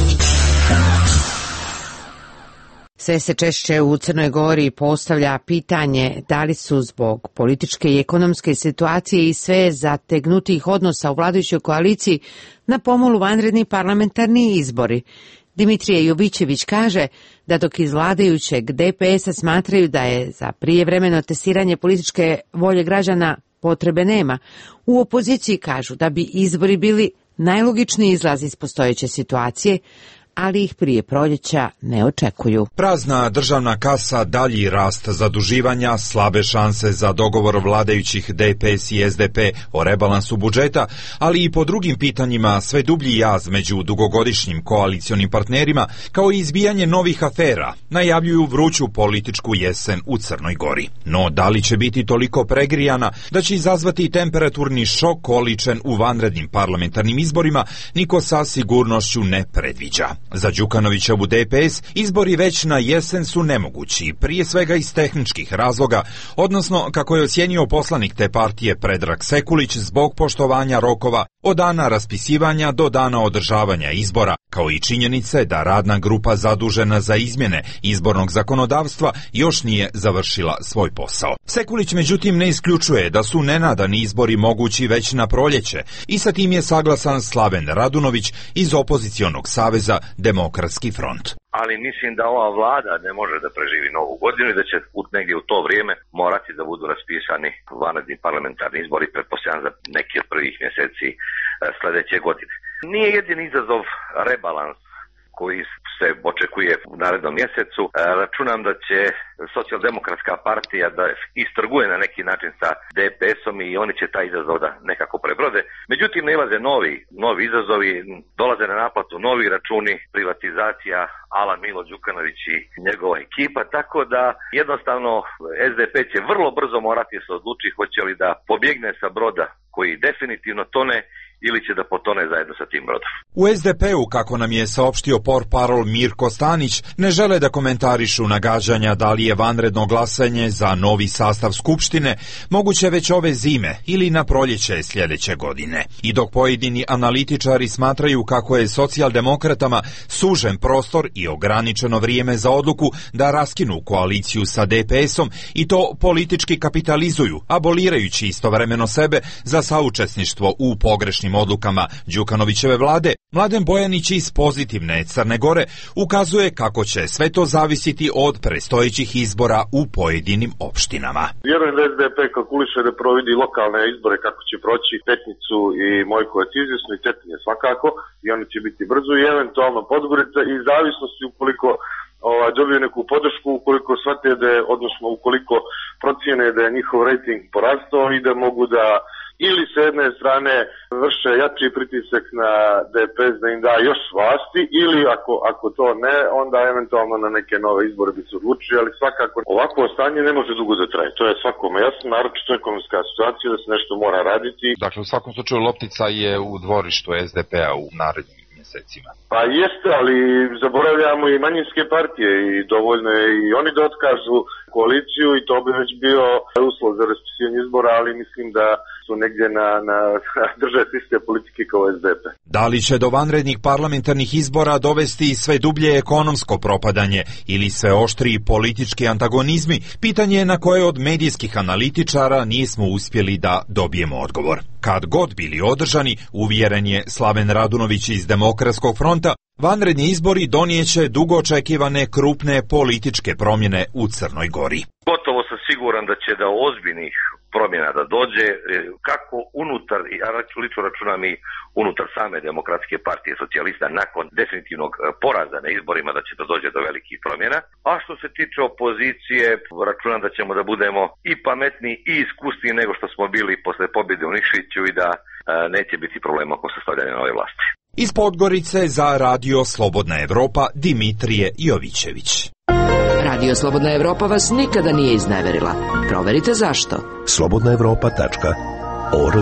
Sve se češće u Crnoj Gori postavlja pitanje da li su zbog političke i ekonomske situacije i sve zategnutih odnosa u vladajućoj koaliciji na pomolu vanredni parlamentarni izbori. Dimitrije Jovićević kaže da dok iz vladajućeg D P S-a smatraju da je za prijevremeno testiranje političke volje građana potrebe nema, u opoziciji kažu da bi izbori bili najlogičniji izlaz iz postojeće situacije, ali ih prije proljeća ne očekuju. Prazna državna kasa, dalji rast zaduživanja, slabe šanse za dogovor vladajućih D P S i S D P o rebalansu budžeta, ali i po drugim pitanjima sve dublji jaz među dugogodišnjim koalicionim partnerima, kao i izbijanje novih afera, najavljuju vruću političku jesen u Crnoj Gori. No, da li će biti toliko pregrijana da će izazvati temperaturni šok oličen u vanrednim parlamentarnim izborima, niko sa sigurnošću ne predviđa. Za Đukanovićevu D P S izbori već na jesen su nemogući, prije svega iz tehničkih razloga, odnosno kako je ocijenio poslanik te partije Predrag Sekulić zbog poštovanja rokova od dana raspisivanja do dana održavanja izbora, kao i činjenice da radna grupa zadužena za izmjene izbornog zakonodavstva još nije završila svoj posao. Sekulić međutim ne isključuje da su nenadani izbori mogući već na proljeće i sa tim je saglasan Slaven Radunović iz opozicionog saveza Demokratski front. Ali mislim da ova vlada ne može da preživi novu godinu i da će negdje u to vrijeme morati da budu raspisani vanredni parlamentarni izbori, pretpostavljam za neki od prvih mjeseci sljedeće godine. Nije jedini izazov rebalans koji se očekuje u narednom mjesecu. Računam da će Socijaldemokratska partija da istrguje na neki način sa D P S-om i oni će taj izazov da nekako prebrode. Međutim, nailaze novi, novi izazovi, dolaze na naplatu novi računi, privatizacija, Alan Milo Đukanović i njegova ekipa, tako da jednostavno S D P će vrlo brzo morati se odlučiti hoće li da pobjegne sa broda koji definitivno tone ili će da potone zajedno sa tim brodom. U S D P-u, kako nam je saopštio portparol Mirko Stanić, ne žele da komentarišu nagađanja da li je vanredno glasanje za novi sastav Skupštine moguće već ove zime ili na proljeće sljedeće godine. I dok pojedini analitičari smatraju kako je socijaldemokratama sužen prostor i ograničeno vrijeme za odluku da raskinu koaliciju sa D P S-om i to politički kapitalizuju, abolirajući istovremeno sebe za saučesništvo u pogrešnim odlukama Đukanovićeve vlade, Mladen Bojanić iz Pozitivne Crne Gore ukazuje kako će sve to zavisiti od predstojećih izbora u pojedinim opštinama. Vjerujem da S D P kalkuliše da providi lokalne izbore kako će proći Petnicu i Mojkovac izvjesno i Cetinje svakako i oni će biti brzo i eventualno Podgorica i zavisnosti ukoliko ovaj, dobiju neku podršku, ukoliko shvate da je, odnosno ukoliko procijene da je njihov rejting porastao i da mogu da ili s jedne strane vrše jači pritisak na D P S da im da još vlasti ili ako, ako to ne, onda eventualno na neke nove izbore bi se odlučili, ali svakako ovako stanje ne može dugo da traje. To je svakome jasno, naročito ekonomska situacija da se nešto mora raditi. Dakle, u svakom slučaju loptica je u dvorištu S D P-a u narednim mjesecima. Pa jeste, ali zaboravljamo i manjinske partije i dovoljno je i oni da otkažu koaliciju i to bi već bio uslov za raspisivanje izbora, ali mislim da su negdje na, na drže iste politike kao S D P. Da li će do vanrednih parlamentarnih izbora dovesti sve dublje ekonomsko propadanje ili sve oštriji politički antagonizmi, pitanje je na koje od medijskih analitičara nismo uspjeli da dobijemo odgovor. Kad god bili održani, uvjeren je Slaven Radunović iz Demokratskog fronta, vanredni izbori donijeće dugo očekivane krupne političke promjene u Crnoj Gori. Gotovo sam siguran da će da ozbiljnih promjena da dođe, kako unutar, ja lično računam i unutar same Demokratske partije socijalista nakon definitivnog poraza na izborima da će da dođe do velikih promjena. A što se tiče opozicije, računam da ćemo da budemo i pametniji i iskusniji nego što smo bili posle pobjede u Nikšiću i da a, neće biti problema oko sastavljanja nove vlasti. Iz Podgorice za Radio Slobodna Evropa Dimitrije Jovićević. Radio Slobodna Evropa vas nikada nije izneverila. Proverite zašto. slobodna evropa tačka org.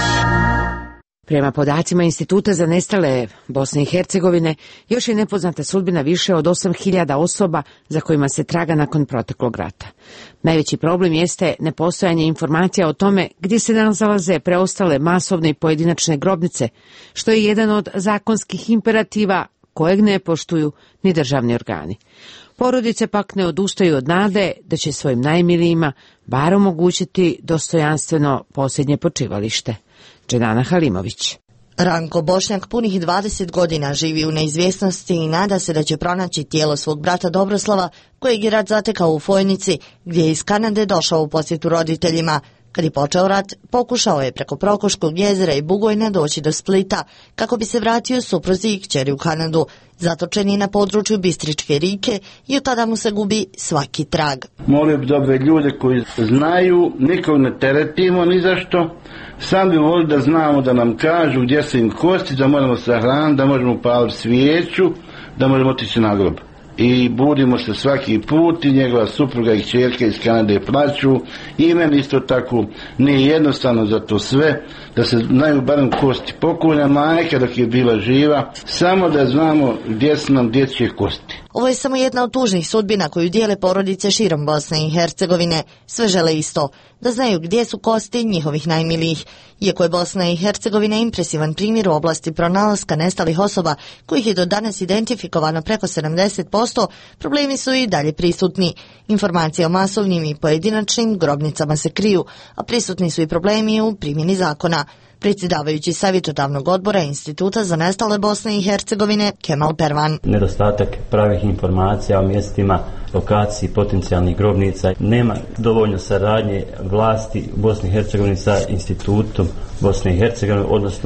Prema podacima Instituta za nestale Bosne i Hercegovine, još je nepoznata sudbina više od osam hiljada osoba za kojima se traga nakon proteklog rata. Najveći problem jeste nepostojanje informacija o tome gdje se nalaze preostale masovne i pojedinačne grobnice, što je jedan od zakonskih imperativa kojeg ne poštuju ni državni organi. Porodice pak ne odustaju od nade da će svojim najmilijima bar omogućiti dostojanstveno posljednje počivalište. Dženana Halimović. Ranko Bošnjak punih dvadeset godina živi u neizvjesnosti i nada se da će pronaći tijelo svog brata Dobroslava, kojeg je rat zatekao u Fojnici, gdje je iz Kanade došao u posjetu roditeljima. Kad je počeo rat, pokušao je preko Prokoškog jezera i Bugojna doći do Splita, kako bi se vratio supruzi i kćeri u Kanadu. Zatočen je na području Bistričke rijeke i od tada mu se gubi svaki trag. Molio bi dobre ljude koji znaju, nikog ne teretimo ni zašto. Sam bi volio da znamo, da nam kažu gdje su im kosti, da možemo sahraniti, da možemo paliti svijeću, da možemo otići na grob. I budimo se svaki put i njegova supruga i kćerke iz Kanade plaću i meni isto tako nije jednostavno za to sve, da se znaju barem kosti pokojna majka dok je bila živa, samo da znamo gdje su nam dječje kosti. Ovo je samo jedna od tužnih sudbina koju dijele porodice širom Bosne i Hercegovine. Sve žele isto, da znaju gdje su kosti njihovih najmilijih. Iako je Bosna i Hercegovina impresivan primjer u oblasti pronalaska nestalih osoba, kojih je do danas identifikovano preko sedamdeset posto, problemi su i dalje prisutni. Informacije o masovnim i pojedinačnim grobnicama se kriju, a prisutni su i problemi u primjeni zakona. Predsjedavajući savjetodavnog odbora Instituta za nestale Bosne i Hercegovine Kemal Pervan. Nedostatak pravih informacija o mjestima, lokaciji potencijalnih grobnica, nema dovoljno saradnje vlasti Bosne i Hercegovine sa Institutom Bosne i Hercegovine, odnosno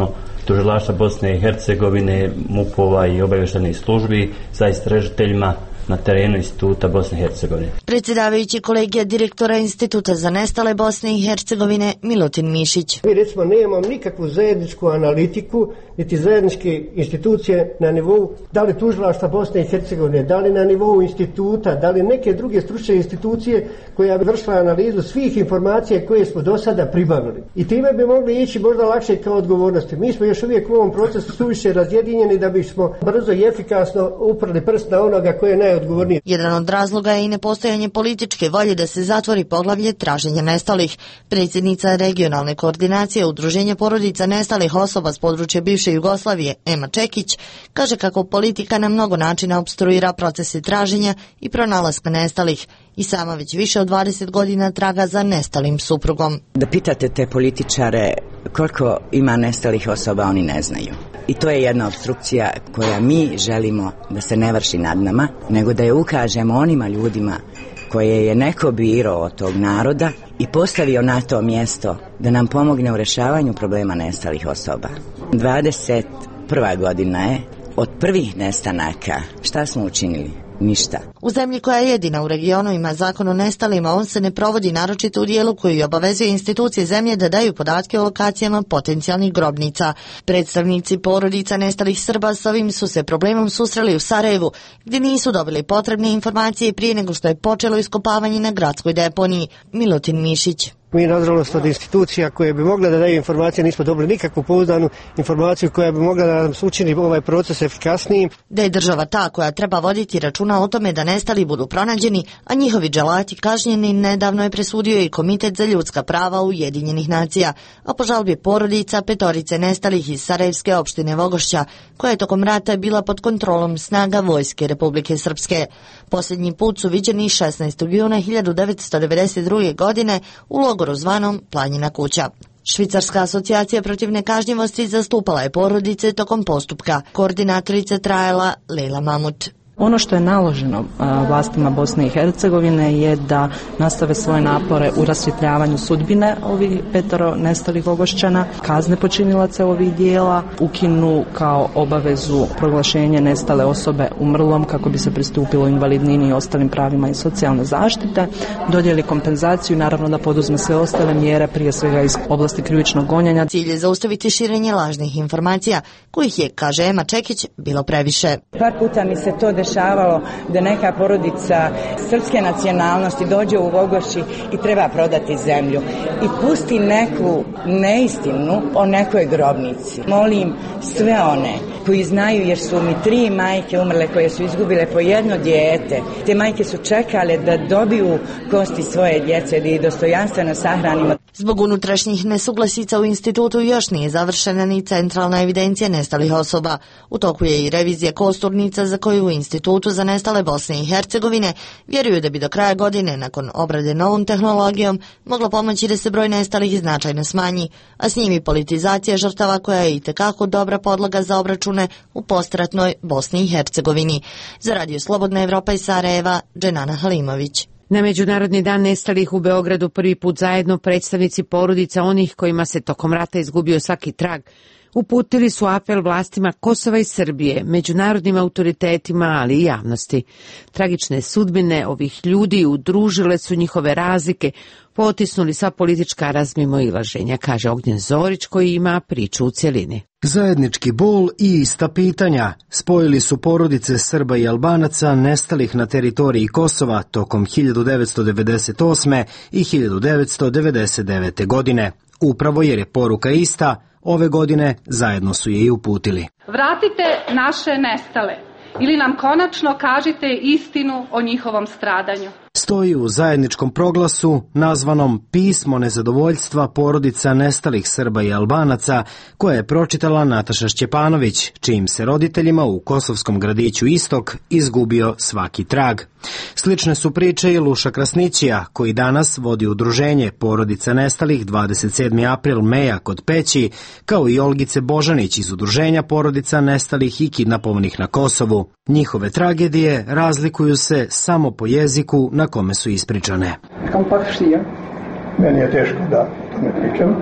tužilaštva Bosne i Hercegovine, MUP-ova i obavještajnih službi sa istražiteljima na terenu Instituta Bosne i Hercegovine. Predsjedavajući kolegija direktora Instituta za nestale Bosne i Hercegovine Milutin Mišić. Mi recimo nemamo nikakvu zajedničku analitiku, niti zajedničke institucije na nivou da li tužilaštva Bosne i Hercegovine, da li na nivou instituta, da li neke druge stručne institucije koja bi vršila analizu svih informacija koje smo do sada pribavili. I time bi mogli ići možda lakše kao odgovornosti. Mi smo još uvijek u ovom procesu suviše razjedinjeni da bismo brzo i efikasno uprli prst na onoga koje je najodgovorniji. Jedan od razloga je i nepostojanje političke volje da se zatvori poglavlje traženja nestalih. Predsjednica regionalne koordinacije Udruženja porodica nestalih osoba s područja bivše Jugoslavije, Ema Čekić, kaže kako politika na mnogo načina opstruira procese traženja i pronalaska nestalih i sama već više od dvadeset godina traga za nestalim suprugom. Da pitate te političare koliko ima nestalih osoba, oni ne znaju. I to je jedna obstrukcija koja mi želimo da se ne vrši nad nama, nego da je ukažemo onima ljudima koje je neko birao od tog naroda i postavio na to mjesto da nam pomogne u rješavanju problema nestalih osoba. dvadeset prva godina je od prvih nestanaka. Šta smo učinili? Ništa. U zemlji koja je jedina u regionu ima zakon o nestalima, on se ne provodi naročito u dijelu koji obavezuje institucije zemlje da daju podatke o lokacijama potencijalnih grobnica. Predstavnici porodica nestalih Srba s ovim su se problemom susreli u Sarajevu, gdje nisu dobili potrebne informacije prije nego što je počelo iskopavanje na gradskoj deponiji. Milutin Mišić. Mi, nažalost, od institucija koje bi mogle da daju informacije nismo dobili nikakvu pouzdanu informaciju koja bi mogla da nam učini ovaj proces efikasnijim. Da je država ta koja treba voditi računa o tome da nestali budu pronađeni, a njihovi dželati kažnjeni, nedavno je presudio i Komitet za ljudska prava Ujedinjenih nacija, a po žalbi porodica petorice nestalih iz Sarajevske opštine Vogošća, koja je tokom rata bila pod kontrolom snaga Vojske Republike Srpske. Posljednji put su viđeni šesnaestog juna hiljadu devetsto devedeset druge. godine u logoru zvanom Planjina kuća. Švicarska asocijacija protiv nekažnjivosti zastupala je porodice tokom postupka. Koordinatorica trajala Leila Mamut. Ono što je naloženo vlastima Bosne i Hercegovine je da nastave svoje napore u rasvjetljavanju sudbine ovih petoro nestalih Vogošćana, kazne počinilaca ovih dijela, ukinu kao obavezu proglašenje nestale osobe umrlom kako bi se pristupilo invalidnini i ostalim pravima i socijalne zaštite, dodijeli kompenzaciju, naravno da poduzme sve ostale mjere, prije svega iz oblasti krivičnog gonjenja. Cilj je zaustaviti širenje lažnih informacija, kojih je, kaže Ema Čekić, bilo previše. Par puta mi se to dešavalo da neka porodica srpske nacionalnosti dođe u Vogošći i treba prodati zemlju i pusti neku neistinu o nekoj grobnici. Molim sve one koji znaju, jer su mi tri majke umrle koje su izgubile po jedno dijete. Te majke su čekale da dobiju kosti svoje djece, da ih dostojanstveno sahranimo. Zbog unutrašnjih nesuglasica u institutu još nije završena ni centralna evidencija nestalih osoba. U toku je i revizija kosturnica za koju u Institutu za nestale Bosne i Hercegovine vjeruju da bi do kraja godine, nakon obrade novom tehnologijom, moglo pomoći da se broj nestalih značajno smanji, a s njim i politizacija žrtava koja je itekako dobra podloga za obračune u postratnoj Bosni i Hercegovini. Za Radio Slobodna Evropa iz Sarajeva, Dženana Halimović. Na Međunarodni dan nestalih u Beogradu prvi put zajedno predstavnici porodica onih kojima se tokom rata izgubio svaki trag uputili su apel vlastima Kosova i Srbije, međunarodnim autoritetima, ali i javnosti. Tragične sudbine ovih ljudi udružile su njihove razlike, potisnuli sva politička razmimoilaženja, kaže Ognjen Zorić koji ima priču u cjelini. Zajednički bol i ista pitanja spojili su porodice Srba i Albanaca nestalih na teritoriji Kosova tokom hiljadu devetsto devedeset osme. i hiljadu devetsto devedeset devete. godine. Upravo jer je poruka ista, ove godine zajedno su je i uputili. Vratite naše nestale ili nam konačno kažite istinu o njihovom stradanju. Stoji u zajedničkom proglasu nazvanom Pismo nezadovoljstva porodica nestalih Srba i Albanaca, koje je pročitala Nataša Šćepanović, čijim se roditeljima u kosovskom gradiću Istok izgubio svaki trag. Slične su priče i Luša Krasnićija, koji danas vodi udruženje porodica nestalih dvadeset sedmi april Meja kod Peći, kao i Olgice Božanić iz udruženja porodica nestalih i kidnapovanih na Kosovu. Njihove tragedije razlikuju se samo po jeziku na kome su ispričane. Meni je teško da to ne pričam.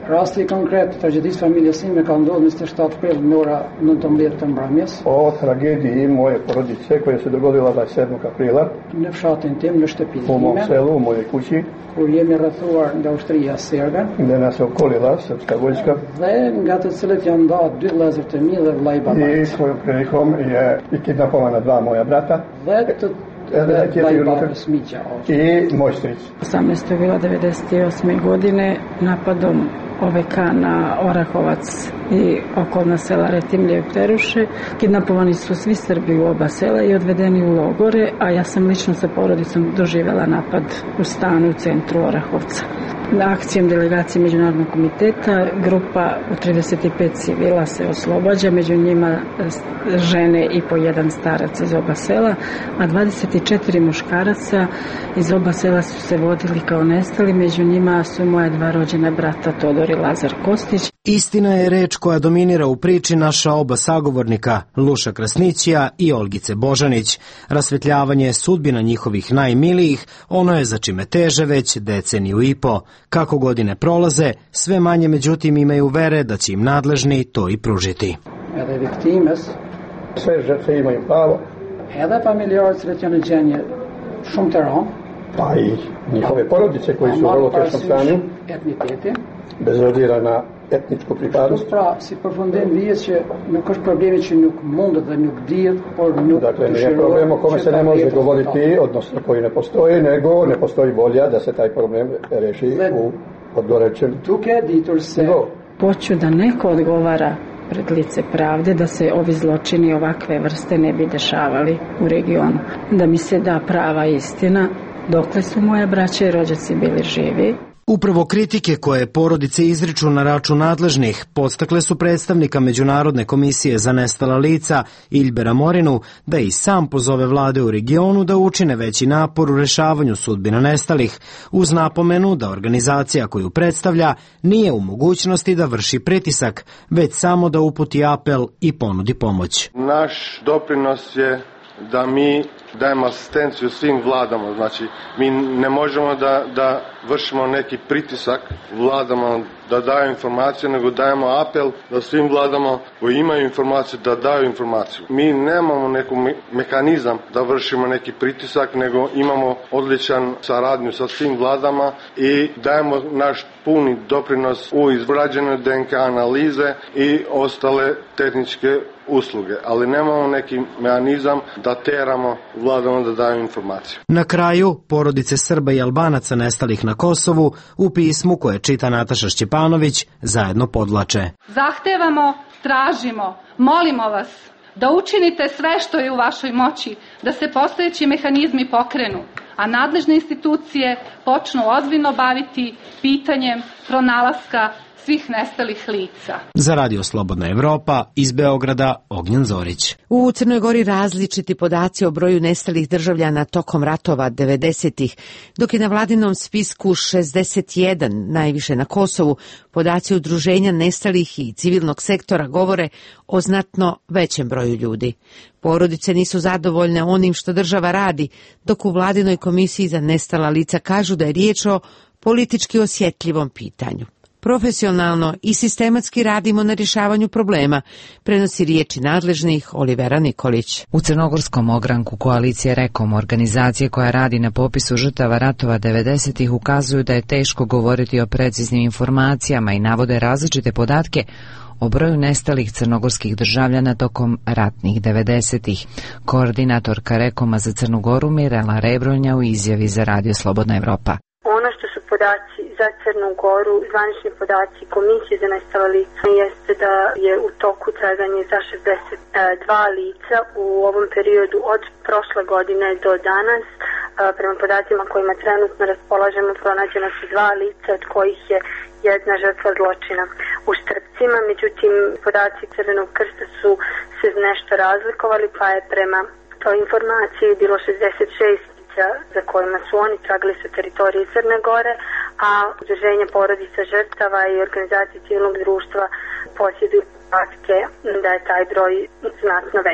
Rasti i konkret, tragedisë familjesime ka ndodhur njëzet e shtatë prill në ora nëntëmbëdhjetë të mbrëmjes. O tragediji moje porodice koja se dogodila dvadeset sedmog aprila në fshatin tim, në shtëpinë time. U mom selu, u mojoj kući. Kur jemi rrethuar nga ushtria serbe. Dhe na se okolila srpska vojska. Dhe nga të cilët janë ndarë dy vëllezër të mi dhe vllai babait. I svojom prilikom je i kidnapovana dva moja brata. Dhe të Edhe i moj stric. osamnaestog jula devedeset osme. godine napadom O V K na Orahovac i okolna sela Retimlje i Pteruše. Kidnapovani su svi Srbi u oba sela i odvedeni u logore, a ja sam lično sa porodicom doživjela napad u stanu u centru Orahovca. Na akcijom delegacije Međunarodnog komiteta grupa od trideset pet civila se oslobađa, među njima žene i po jedan starac iz oba sela, a dvadeset četiri muškaraca iz oba sela su se vodili kao nestali, među njima su moja dva rođena brata Todor i Lazar Kostić. Istina je reč koja dominira u priči naša oba sagovornika, Luša Krasnićija i Olgice Božanić. Rasvetljavanje sudbina njihovih najmilijih, ono je za čime teže već deceniju i po. Kako godine prolaze, sve manje međutim imaju vere da će im nadležni to i pružiti. Edhe viktimes, sve žrtve imaju pravo, edhe familjarët që janë në gjendje shumë të rëndë, pa i njihove porodice koji su u vrlo teškom stanju, etniteti, bez obzira na etničku pripadnost. Pra, si përfundim vijet që nuk është problemi që nuk mundet dhe nuk dijet, por nuk dakle, nije problem o kome se ne može govoriti, odnosno koji ne postoji, nego ne postoji volja da se taj problem reši u odgorećem nivou. Hoću da neko odgovara pred lice pravde, da se ovi zločini ovakve vrste ne bi dešavali u regionu. Da mi se da prava istina, dokle su moja braća i rođaci bili živi. Upravo kritike koje porodice izriču na račun nadležnih podstakle su predstavnika Međunarodne komisije za nestala lica Ilbera Morinu da i sam pozove vlade u regionu da učine veći napor u rešavanju sudbina nestalih, uz napomenu da organizacija koju predstavlja nije u mogućnosti da vrši pritisak, već samo da uputi apel i ponudi pomoć. Naš doprinos je da mi dajemo asistenciju svim vladama, znači mi ne možemo da, da vršimo neki pritisak vladama da daju informaciju, nego dajemo apel da svim vladama koji imaju informaciju da daju informaciju. Mi nemamo neku me mehanizam da vršimo neki pritisak, nego imamo odličan saradnju sa svim vladama i dajemo naš puni doprinos u izrađenju D N K analize i ostale tehničke usluge, ali nemamo neki mehanizam da teramo vladama da daju informaciju. Na kraju, porodice Srba i Albanaca nestalih na Kosovu u pismu koje čita Nataša Šćepanović zajedno podvlače. Zahtevamo, tražimo, molimo vas da učinite sve što je u vašoj moći da se postojeći mehanizmi pokrenu, a nadležne institucije počnu ozbiljno baviti pitanjem pronalaska svih nestalih lica. Za Radio Slobodna Evropa iz Beograda Ognjen Zorić. U Crnoj Gori različiti podaci o broju nestalih državljana tokom ratova devedesetih, dok je na vladinom spisku šezdeset jedan, najviše na Kosovu. Podaci udruženja nestalih i civilnog sektora govore o znatno većem broju ljudi. Porodice nisu zadovoljne onim što država radi, dok u vladinoj komisiji za nestala lica kažu da je riječ o politički osjetljivom pitanju. Profesionalno i sistematski radimo na rješavanju problema, prenosi riječi nadležnih Olivera Nikolić. U crnogorskom ogranku koalicije Rekom, organizacije koja radi na popisu žrtava ratova devedesetih, ukazuju da je teško govoriti o preciznim informacijama i navode različite podatke o broju nestalih crnogorskih državljana tokom ratnih devedesetih. Koordinatorka Rekoma za Crnu Goru Mirela Rebronja u izjavi za Radio Slobodna Evropa. Ono što su podaci za Crnu Goru, zvanični podaci Komisije za nestala lica, jeste da je u toku traganje za šezdeset dva lica u ovom periodu od prošle godine do danas. Prema podacima kojima trenutno raspolažemo, pronađena su dva lica, od kojih je jedna žrtva zločina u Štrpcima. Međutim, podaci Crvenog krsta su se nešto razlikovali, pa je prema toj informaciji bilo šezdeset šest za kojima su oni tragali sa teritorije Crne Gore, a udruženje porodica žrtava i organizacije civilnog društva posjeduju podatke da je taj broj znatno veći.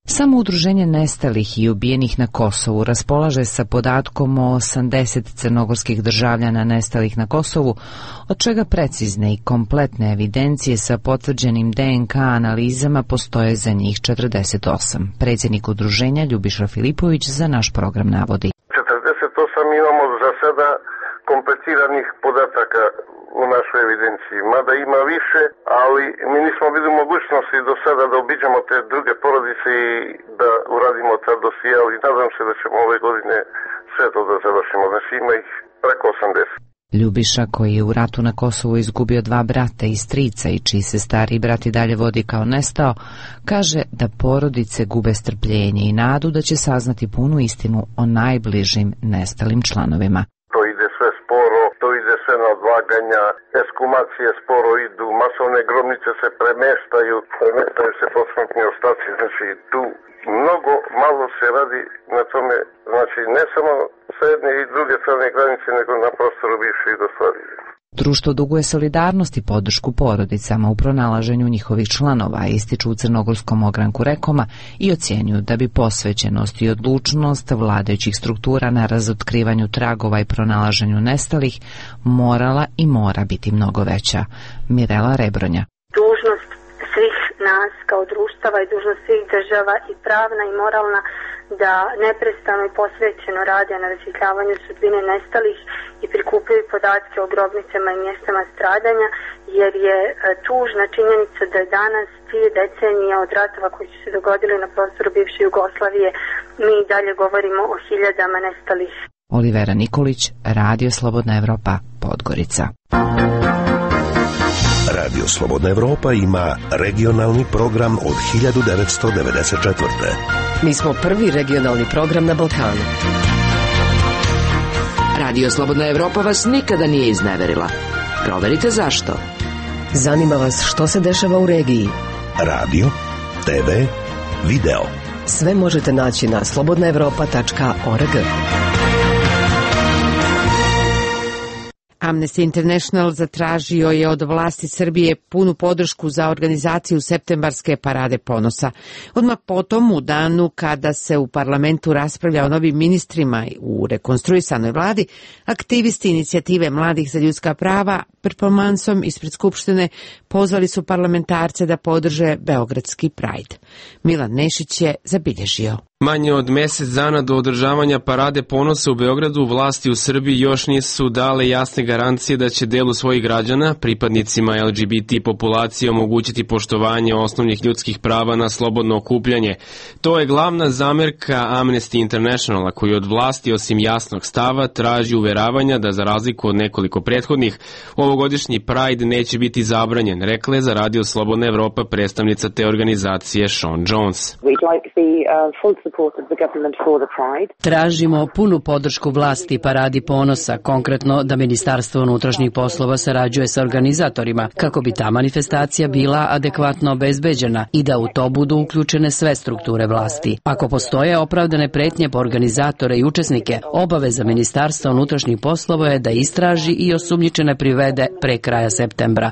Samo udruženje nestalih i ubijenih na Kosovu raspolaže sa podatkom o osamdeset crnogorskih državljana nestalih na Kosovu, od čega precizne i kompletne evidencije sa potvrđenim D N K analizama postoje za njih četrdeset osam. Predsjednik udruženja Ljubiša Filipović za naš program navodi. četrdeset osam imamo za sada kompletiranih podataka u našoj evidenciji, mada ima više, ali mi nismo bili mogućnosti do sada da obiđemo te druge porodice i da uradimo ta dosija, ali nadam se da ćemo ove godine sve to da završimo, znači ima ih preko osamdeset. Ljubiša, koji je u ratu na Kosovu izgubio dva brata i strica i čiji se stariji brat i dalje vodi kao nestao, kaže da porodice gube strpljenje i nadu da će saznati punu istinu o najbližim nestalim članovima. To ide sve sporo, to ide sve na odlaganja, eskumacije sporo idu, masovne grobnice se premeštaju, premeštaju se posmrtni ostaci, znači tu mnogo malo se radi na tome, znači ne samo sa jedne i druge strane granice, nego na prostoru bivše Jugoslavije. Društvo duguje solidarnost i podršku porodicama u pronalaženju njihovih članova, ističu u crnogorskom ogranku Rekoma i ocjenjuju da bi posvećenost i odlučnost vladajućih struktura na razotkrivanju tragova i pronalaženju nestalih morala i mora biti mnogo veća. Mirela Rebronja. Dužnost svih nas kao društava i dužnost svih država i pravna i moralna da neprestano i posvećeno rade na rasvjetljavanju sudbine nestalih i prikupljaju podatke o grobnicama i mjestama stradanja, jer je tužna činjenica da je danas dvije decenije od ratova koji su se dogodili na prostoru bivše Jugoslavije, mi i dalje govorimo o hiljadama nestalih. Olivera Nikolić, Radio Slobodna Evropa, Podgorica. Radio Slobodna Evropa ima regionalni program od hiljadu devetsto devedeset četvrte. Mi smo prvi regionalni program na Balkanu. Radio Slobodna Evropa vas nikada nije izneverila. Proverite zašto. Zanima vas što se dešava u regiji. Radio, te ve, video. Sve možete naći na slobodna evropa tačka org. Amnesty International zatražio je od vlasti Srbije punu podršku za organizaciju septembarske parade ponosa. Odmah potom, u danu kada se u parlamentu raspravlja o novim ministrima u rekonstruisanoj vladi, aktivisti inicijative Mladih za ljudska prava performansom ispred Skupštine pozvali su parlamentarce da podrže Beogradski Pride. Milan Nešić je zabilježio. Manje od mjesec dana do održavanja parade ponosa u Beogradu, vlasti u Srbiji još nisu dale jasne garancije da će delu svojih građana, pripadnicima L G B T populacije, omogućiti poštovanje osnovnih ljudskih prava na slobodno okupljanje. To je glavna zamerka Amnesty Internationala, koji od vlasti, osim jasnog stava, traži uveravanja da, za razliku od nekoliko prethodnih, ovogodišnji Pride neće biti zabranjen, rekla je za Radio Slobodna Evropa predstavnica te organizacije Sean Jones. Tražimo punu podršku vlasti paradi ponosa, konkretno da Ministarstvo unutrašnjih poslova sarađuje sa organizatorima kako bi ta manifestacija bila adekvatno obezbeđena i da u to budu uključene sve strukture vlasti. Ako postoje opravdane pretnje po organizatore i učesnike, obaveza Ministarstva unutrašnjih poslova je da istraži i osumnjičene privede pre kraja septembra.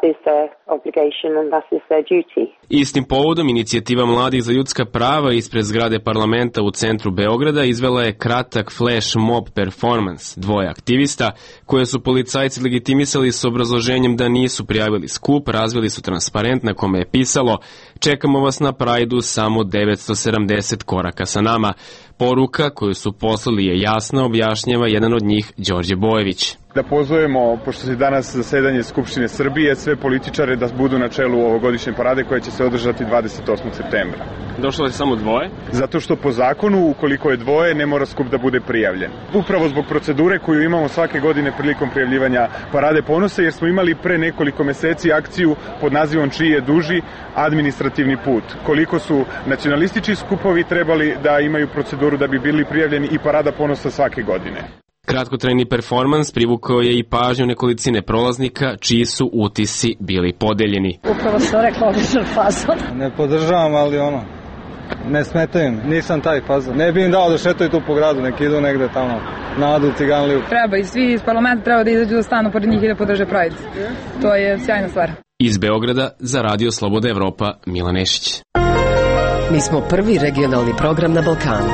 Istim povodom, inicijativa Mladih za ljudska prava ispred zgrade parlamenta u centru Beograda izvela je kratak flash mob performance dvoje aktivista koje su policajci legitimisali s obrazloženjem da nisu prijavili skup, razvili su transparent na kome je pisalo: "Čekamo vas na Prajdu, samo devetsto sedamdeset koraka sa nama." Poruka koju su poslali je jasna, objašnjava jedan od njih, Đorđe Bojević. Da pozovemo, pošto je danas zasedanje Skupštine Srbije, sve političare da budu na čelu ovogodišnje parade koja će se održati dvadeset osmog septembra. Došlo je samo dvoje? Zato što po zakonu, ukoliko je dvoje, ne mora skup da bude prijavljen. Upravo zbog procedure koju imamo svake godine prilikom prijavljivanja parade ponosa, jer smo imali pre nekoliko meseci akciju pod nazivom "Čiji je duži administrativni put". Koliko su nacionalistički skupovi trebali da imaju proceduru da bi bili prijavljeni i parada ponosa svake godine. Kratkotrajni performans privukao je i pažnju nekolicine prolaznika, čiji su utisci bili podeljeni. Upravo što rekla, odličan fazon. Ne podržavam, ali ono, ne smetaju mi, nisam taj fazon. Ne bi im dao da šetaju tu po gradu, nek idu negde tamo, na Adu, Ciganliju. Treba i svi iz parlamenta treba da izađu da stanu pored njih i da podrže Pride. To je sjajna stvar. Iz Beograda za Radio Slobodna Evropa, Milan Nešić. Mi smo prvi regionalni program na Balkanu.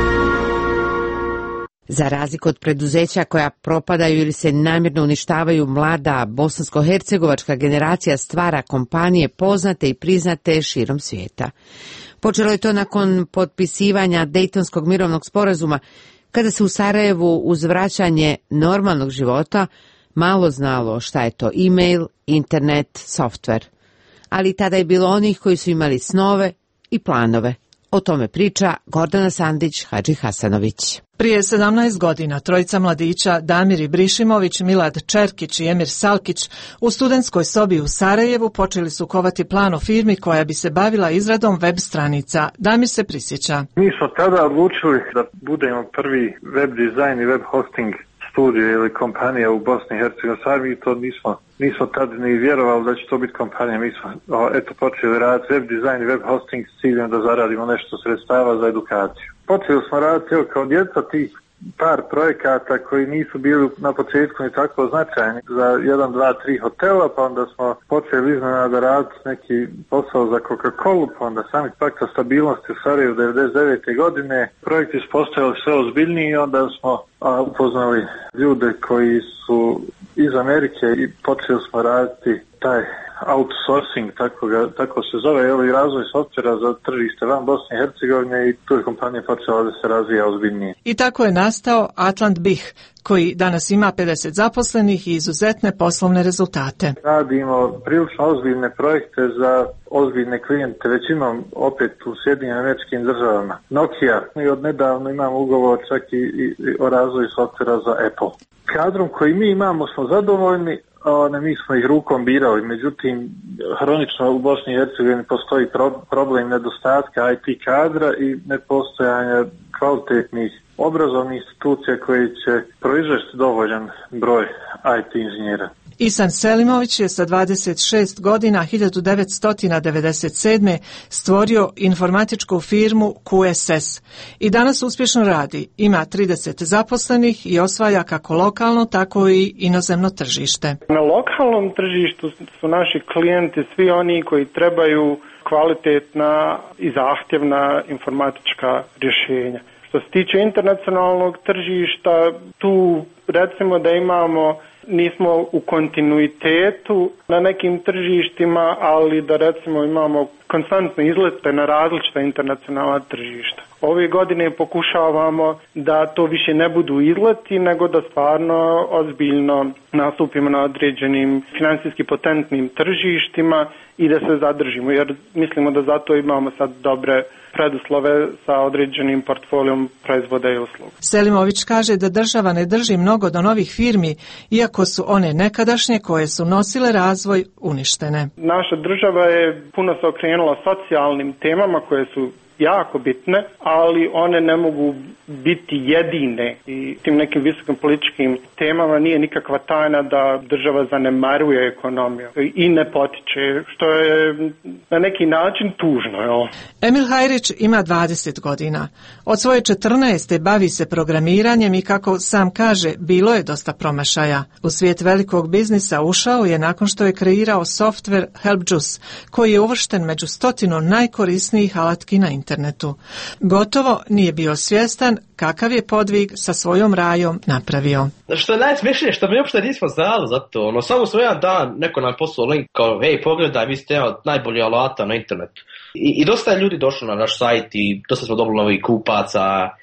Za razliku od preduzeća koja propadaju ili se namjerno uništavaju, mlada bosansko-hercegovačka generacija stvara kompanije poznate i priznate širom svijeta. Počelo je to nakon potpisivanja Dejtonskog mirovnog sporazuma, kada se u Sarajevu uz vraćanje normalnog života malo znalo šta je to e-mail, internet, softver. Ali tada je bilo onih koji su imali snove i planove. O tome priča Gordana Sandić Hadži Hasanović. Prije sedamnaest godina trojica mladića Damir Ibrišimović, Milad Čerkić i Emir Salkić u studentskoj sobi u Sarajevu počeli su kovati plan o firmi koja bi se bavila izradom web stranica. Damir se prisjeća. Mi smo tada odlučili da budemo prvi web dizajn i web hosting studio ili kompanija u Bosni i Hercegovini. Sad mi to nismo, nismo tad ni vjerovali da će to biti kompanija. Mi smo o, eto počeli raditi web dizajn i web hosting s ciljem da zaradimo nešto sredstava za edukaciju. Počeli smo raditi evo, kao djeca tih par projekata koji nisu bili na početku ni tako značajni za jedan, dva, tri hotela, pa onda smo počeli iznenada raditi neki posao za Coca-Colu, pa onda sami pakt za stabilnosti u Sarajevu devedeset devete. godine. Projekti su postojali sve ozbiljniji i onda smo a, upoznali ljude koji su iz Amerike i počeli smo raditi taj outsourcing, tako, ga, tako se zove, evo i razvoj softvera za tržište van Bosne i Hercegovine i tu je kompanija počela da se razvija ozbiljnije. I tako je nastao Atlant Bih, koji danas ima pedeset zaposlenih i izuzetne poslovne rezultate. Radimo prilično ozbiljne projekte za ozbiljne klijente, većinom opet u Sjedinjenim Američkim Državama. Nokia, mi od nedavno imamo ugovor čak i, i o razvoju softvera za Apple. Kadrom koji mi imamo smo zadovoljni, ne, mi smo ih rukom birali, međutim, hronično u Bosni i Hercegovini postoji pro, problem nedostatka I T kadra i nepostojanja kvalitetnih obrazovnih institucija koji će proizvesti dovoljan broj I T inženjera. Isan Selimović je sa dvadeset šest godina hiljadu devetsto devedeset sedme. stvorio informatičku firmu Q S S i danas uspješno radi. Ima trideset zaposlenih i osvaja kako lokalno, tako i inozemno tržište. Na lokalnom tržištu su naši klijenti svi oni koji trebaju kvalitetna i zahtjevna informatička rješenja. Što se tiče internacionalnog tržišta, tu recimo da imamo, nismo u kontinuitetu na nekim tržištima, ali da recimo imamo konstantne izlete na različita internacionalna tržišta. Ove godine pokušavamo da to više ne budu izleti, nego da stvarno ozbiljno nastupimo na određenim financijski potentnim tržištima i da se zadržimo, jer mislimo da zato imamo sad dobre preduslove sa određenim portfolijom proizvoda i usluga. Selimović kaže da država ne drži mnogo do novih firmi, iako su one nekadašnje koje su nosile razvoj uništene. Naša država je puno se okrenula socijalnim temama koje su jako bitne, ali one ne mogu biti jedine i tim nekim visokim političkim temama nije nikakva tajna da država zanemaruje ekonomiju i ne potiče, što je na neki način tužno. Jo. Emil Hajrić ima dvadeset godina. Od svoje četrnaeste bavi se programiranjem i kako sam kaže, bilo je dosta promašaja. U svijet velikog biznisa ušao je nakon što je kreirao softver HelpJuice, koji je uvršten među stotinu najkorisnijih alatki na internetu. Gotovo nije bio svjestan kakav je podvig sa svojom rajom napravio. Što je najsmješnije, što mi uopšte nismo znali za to. Ono, samo smo jedan dan neko nam poslao link kao, hej, pogledaj, vi ste jedan od najboljih alata na internetu. I, i dosta je ljudi došlo na naš sajt i dosta smo dobili novih kupaca.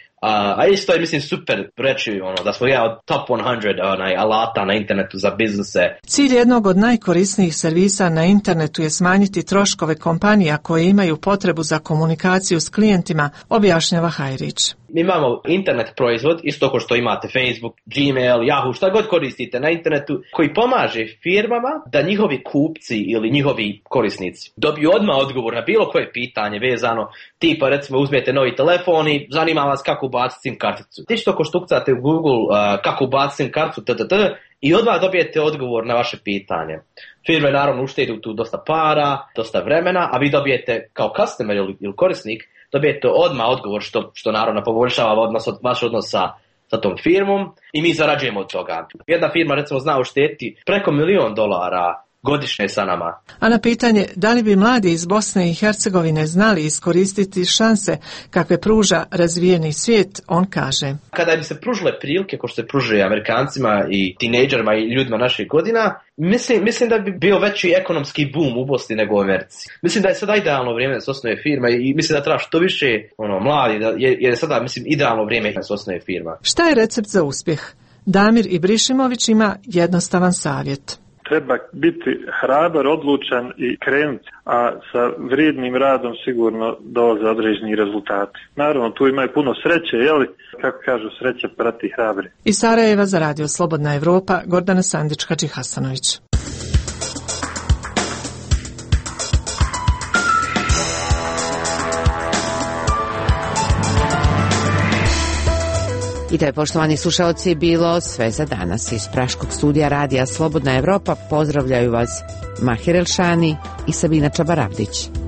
A, a isto je, mislim, super reći ono, da smo jedan od top sto onaj, alata na internetu za biznise. Cilj jednog od najkorisnijih servisa na internetu je smanjiti troškove kompanija koje imaju potrebu za komunikaciju s klijentima, objašnjava Hajrić. Mi imamo internet proizvod, isto kao što imate Facebook, Gmail, Yahoo, šta god koristite na internetu, koji pomaže firmama da njihovi kupci ili njihovi korisnici dobiju odmah odgovor na bilo koje pitanje vezano, tipa recimo uzmete novi telefon i zanima vas kako ubaciti SIM karticu. Ti što ko što ukucate u Google uh, kako ubaciti SIM karticu, ttt, i odmah dobijete odgovor na vaše pitanje. Firme naravno uštedu tu dosta para, dosta vremena, a vi dobijete kao customer ili, ili korisnik, dobijete odmah odgovor što, što naravno poboljšava odnos, vaš odnos sa, sa tom firmom i mi zarađujemo od toga. Jedna firma recimo zna uštediti preko milion dolara godišnje sa nama. A na pitanje da li bi mladi iz Bosne i Hercegovine znali iskoristiti šanse kakve pruža razvijeni svijet, on kaže. Kada bi se pružile prilike ko što se pružuje Amerikancima i tinejdžerima i ljudima naših godina, mislim, mislim da bi bio veći ekonomski boom u Bosni nego u Americi. Mislim da je sada idealno vrijeme da se osnuje firma i mislim da treba što više ono, mladi, da je, je sada mislim, idealno vrijeme da se osnuje firma. Šta je recept za uspjeh? Damir Ibrišimović ima jednostavan savjet. Treba biti hrabar, odlučan i krenuti, a sa vrijednim radom sigurno dolaze određeni rezultati. Naravno, tu ima i puno sreće, jeli, kako kažu, sreća prati hrabri. Iz Sarajeva za radio Slobodna Evropa, Gordana Sandić-Hadžihasanović. I to je, poštovani slušalci, bilo sve za danas. Iz Praškog studija radija Slobodna Evropa pozdravljaju vas Mahir Elšani i Sabina Čabaravdić.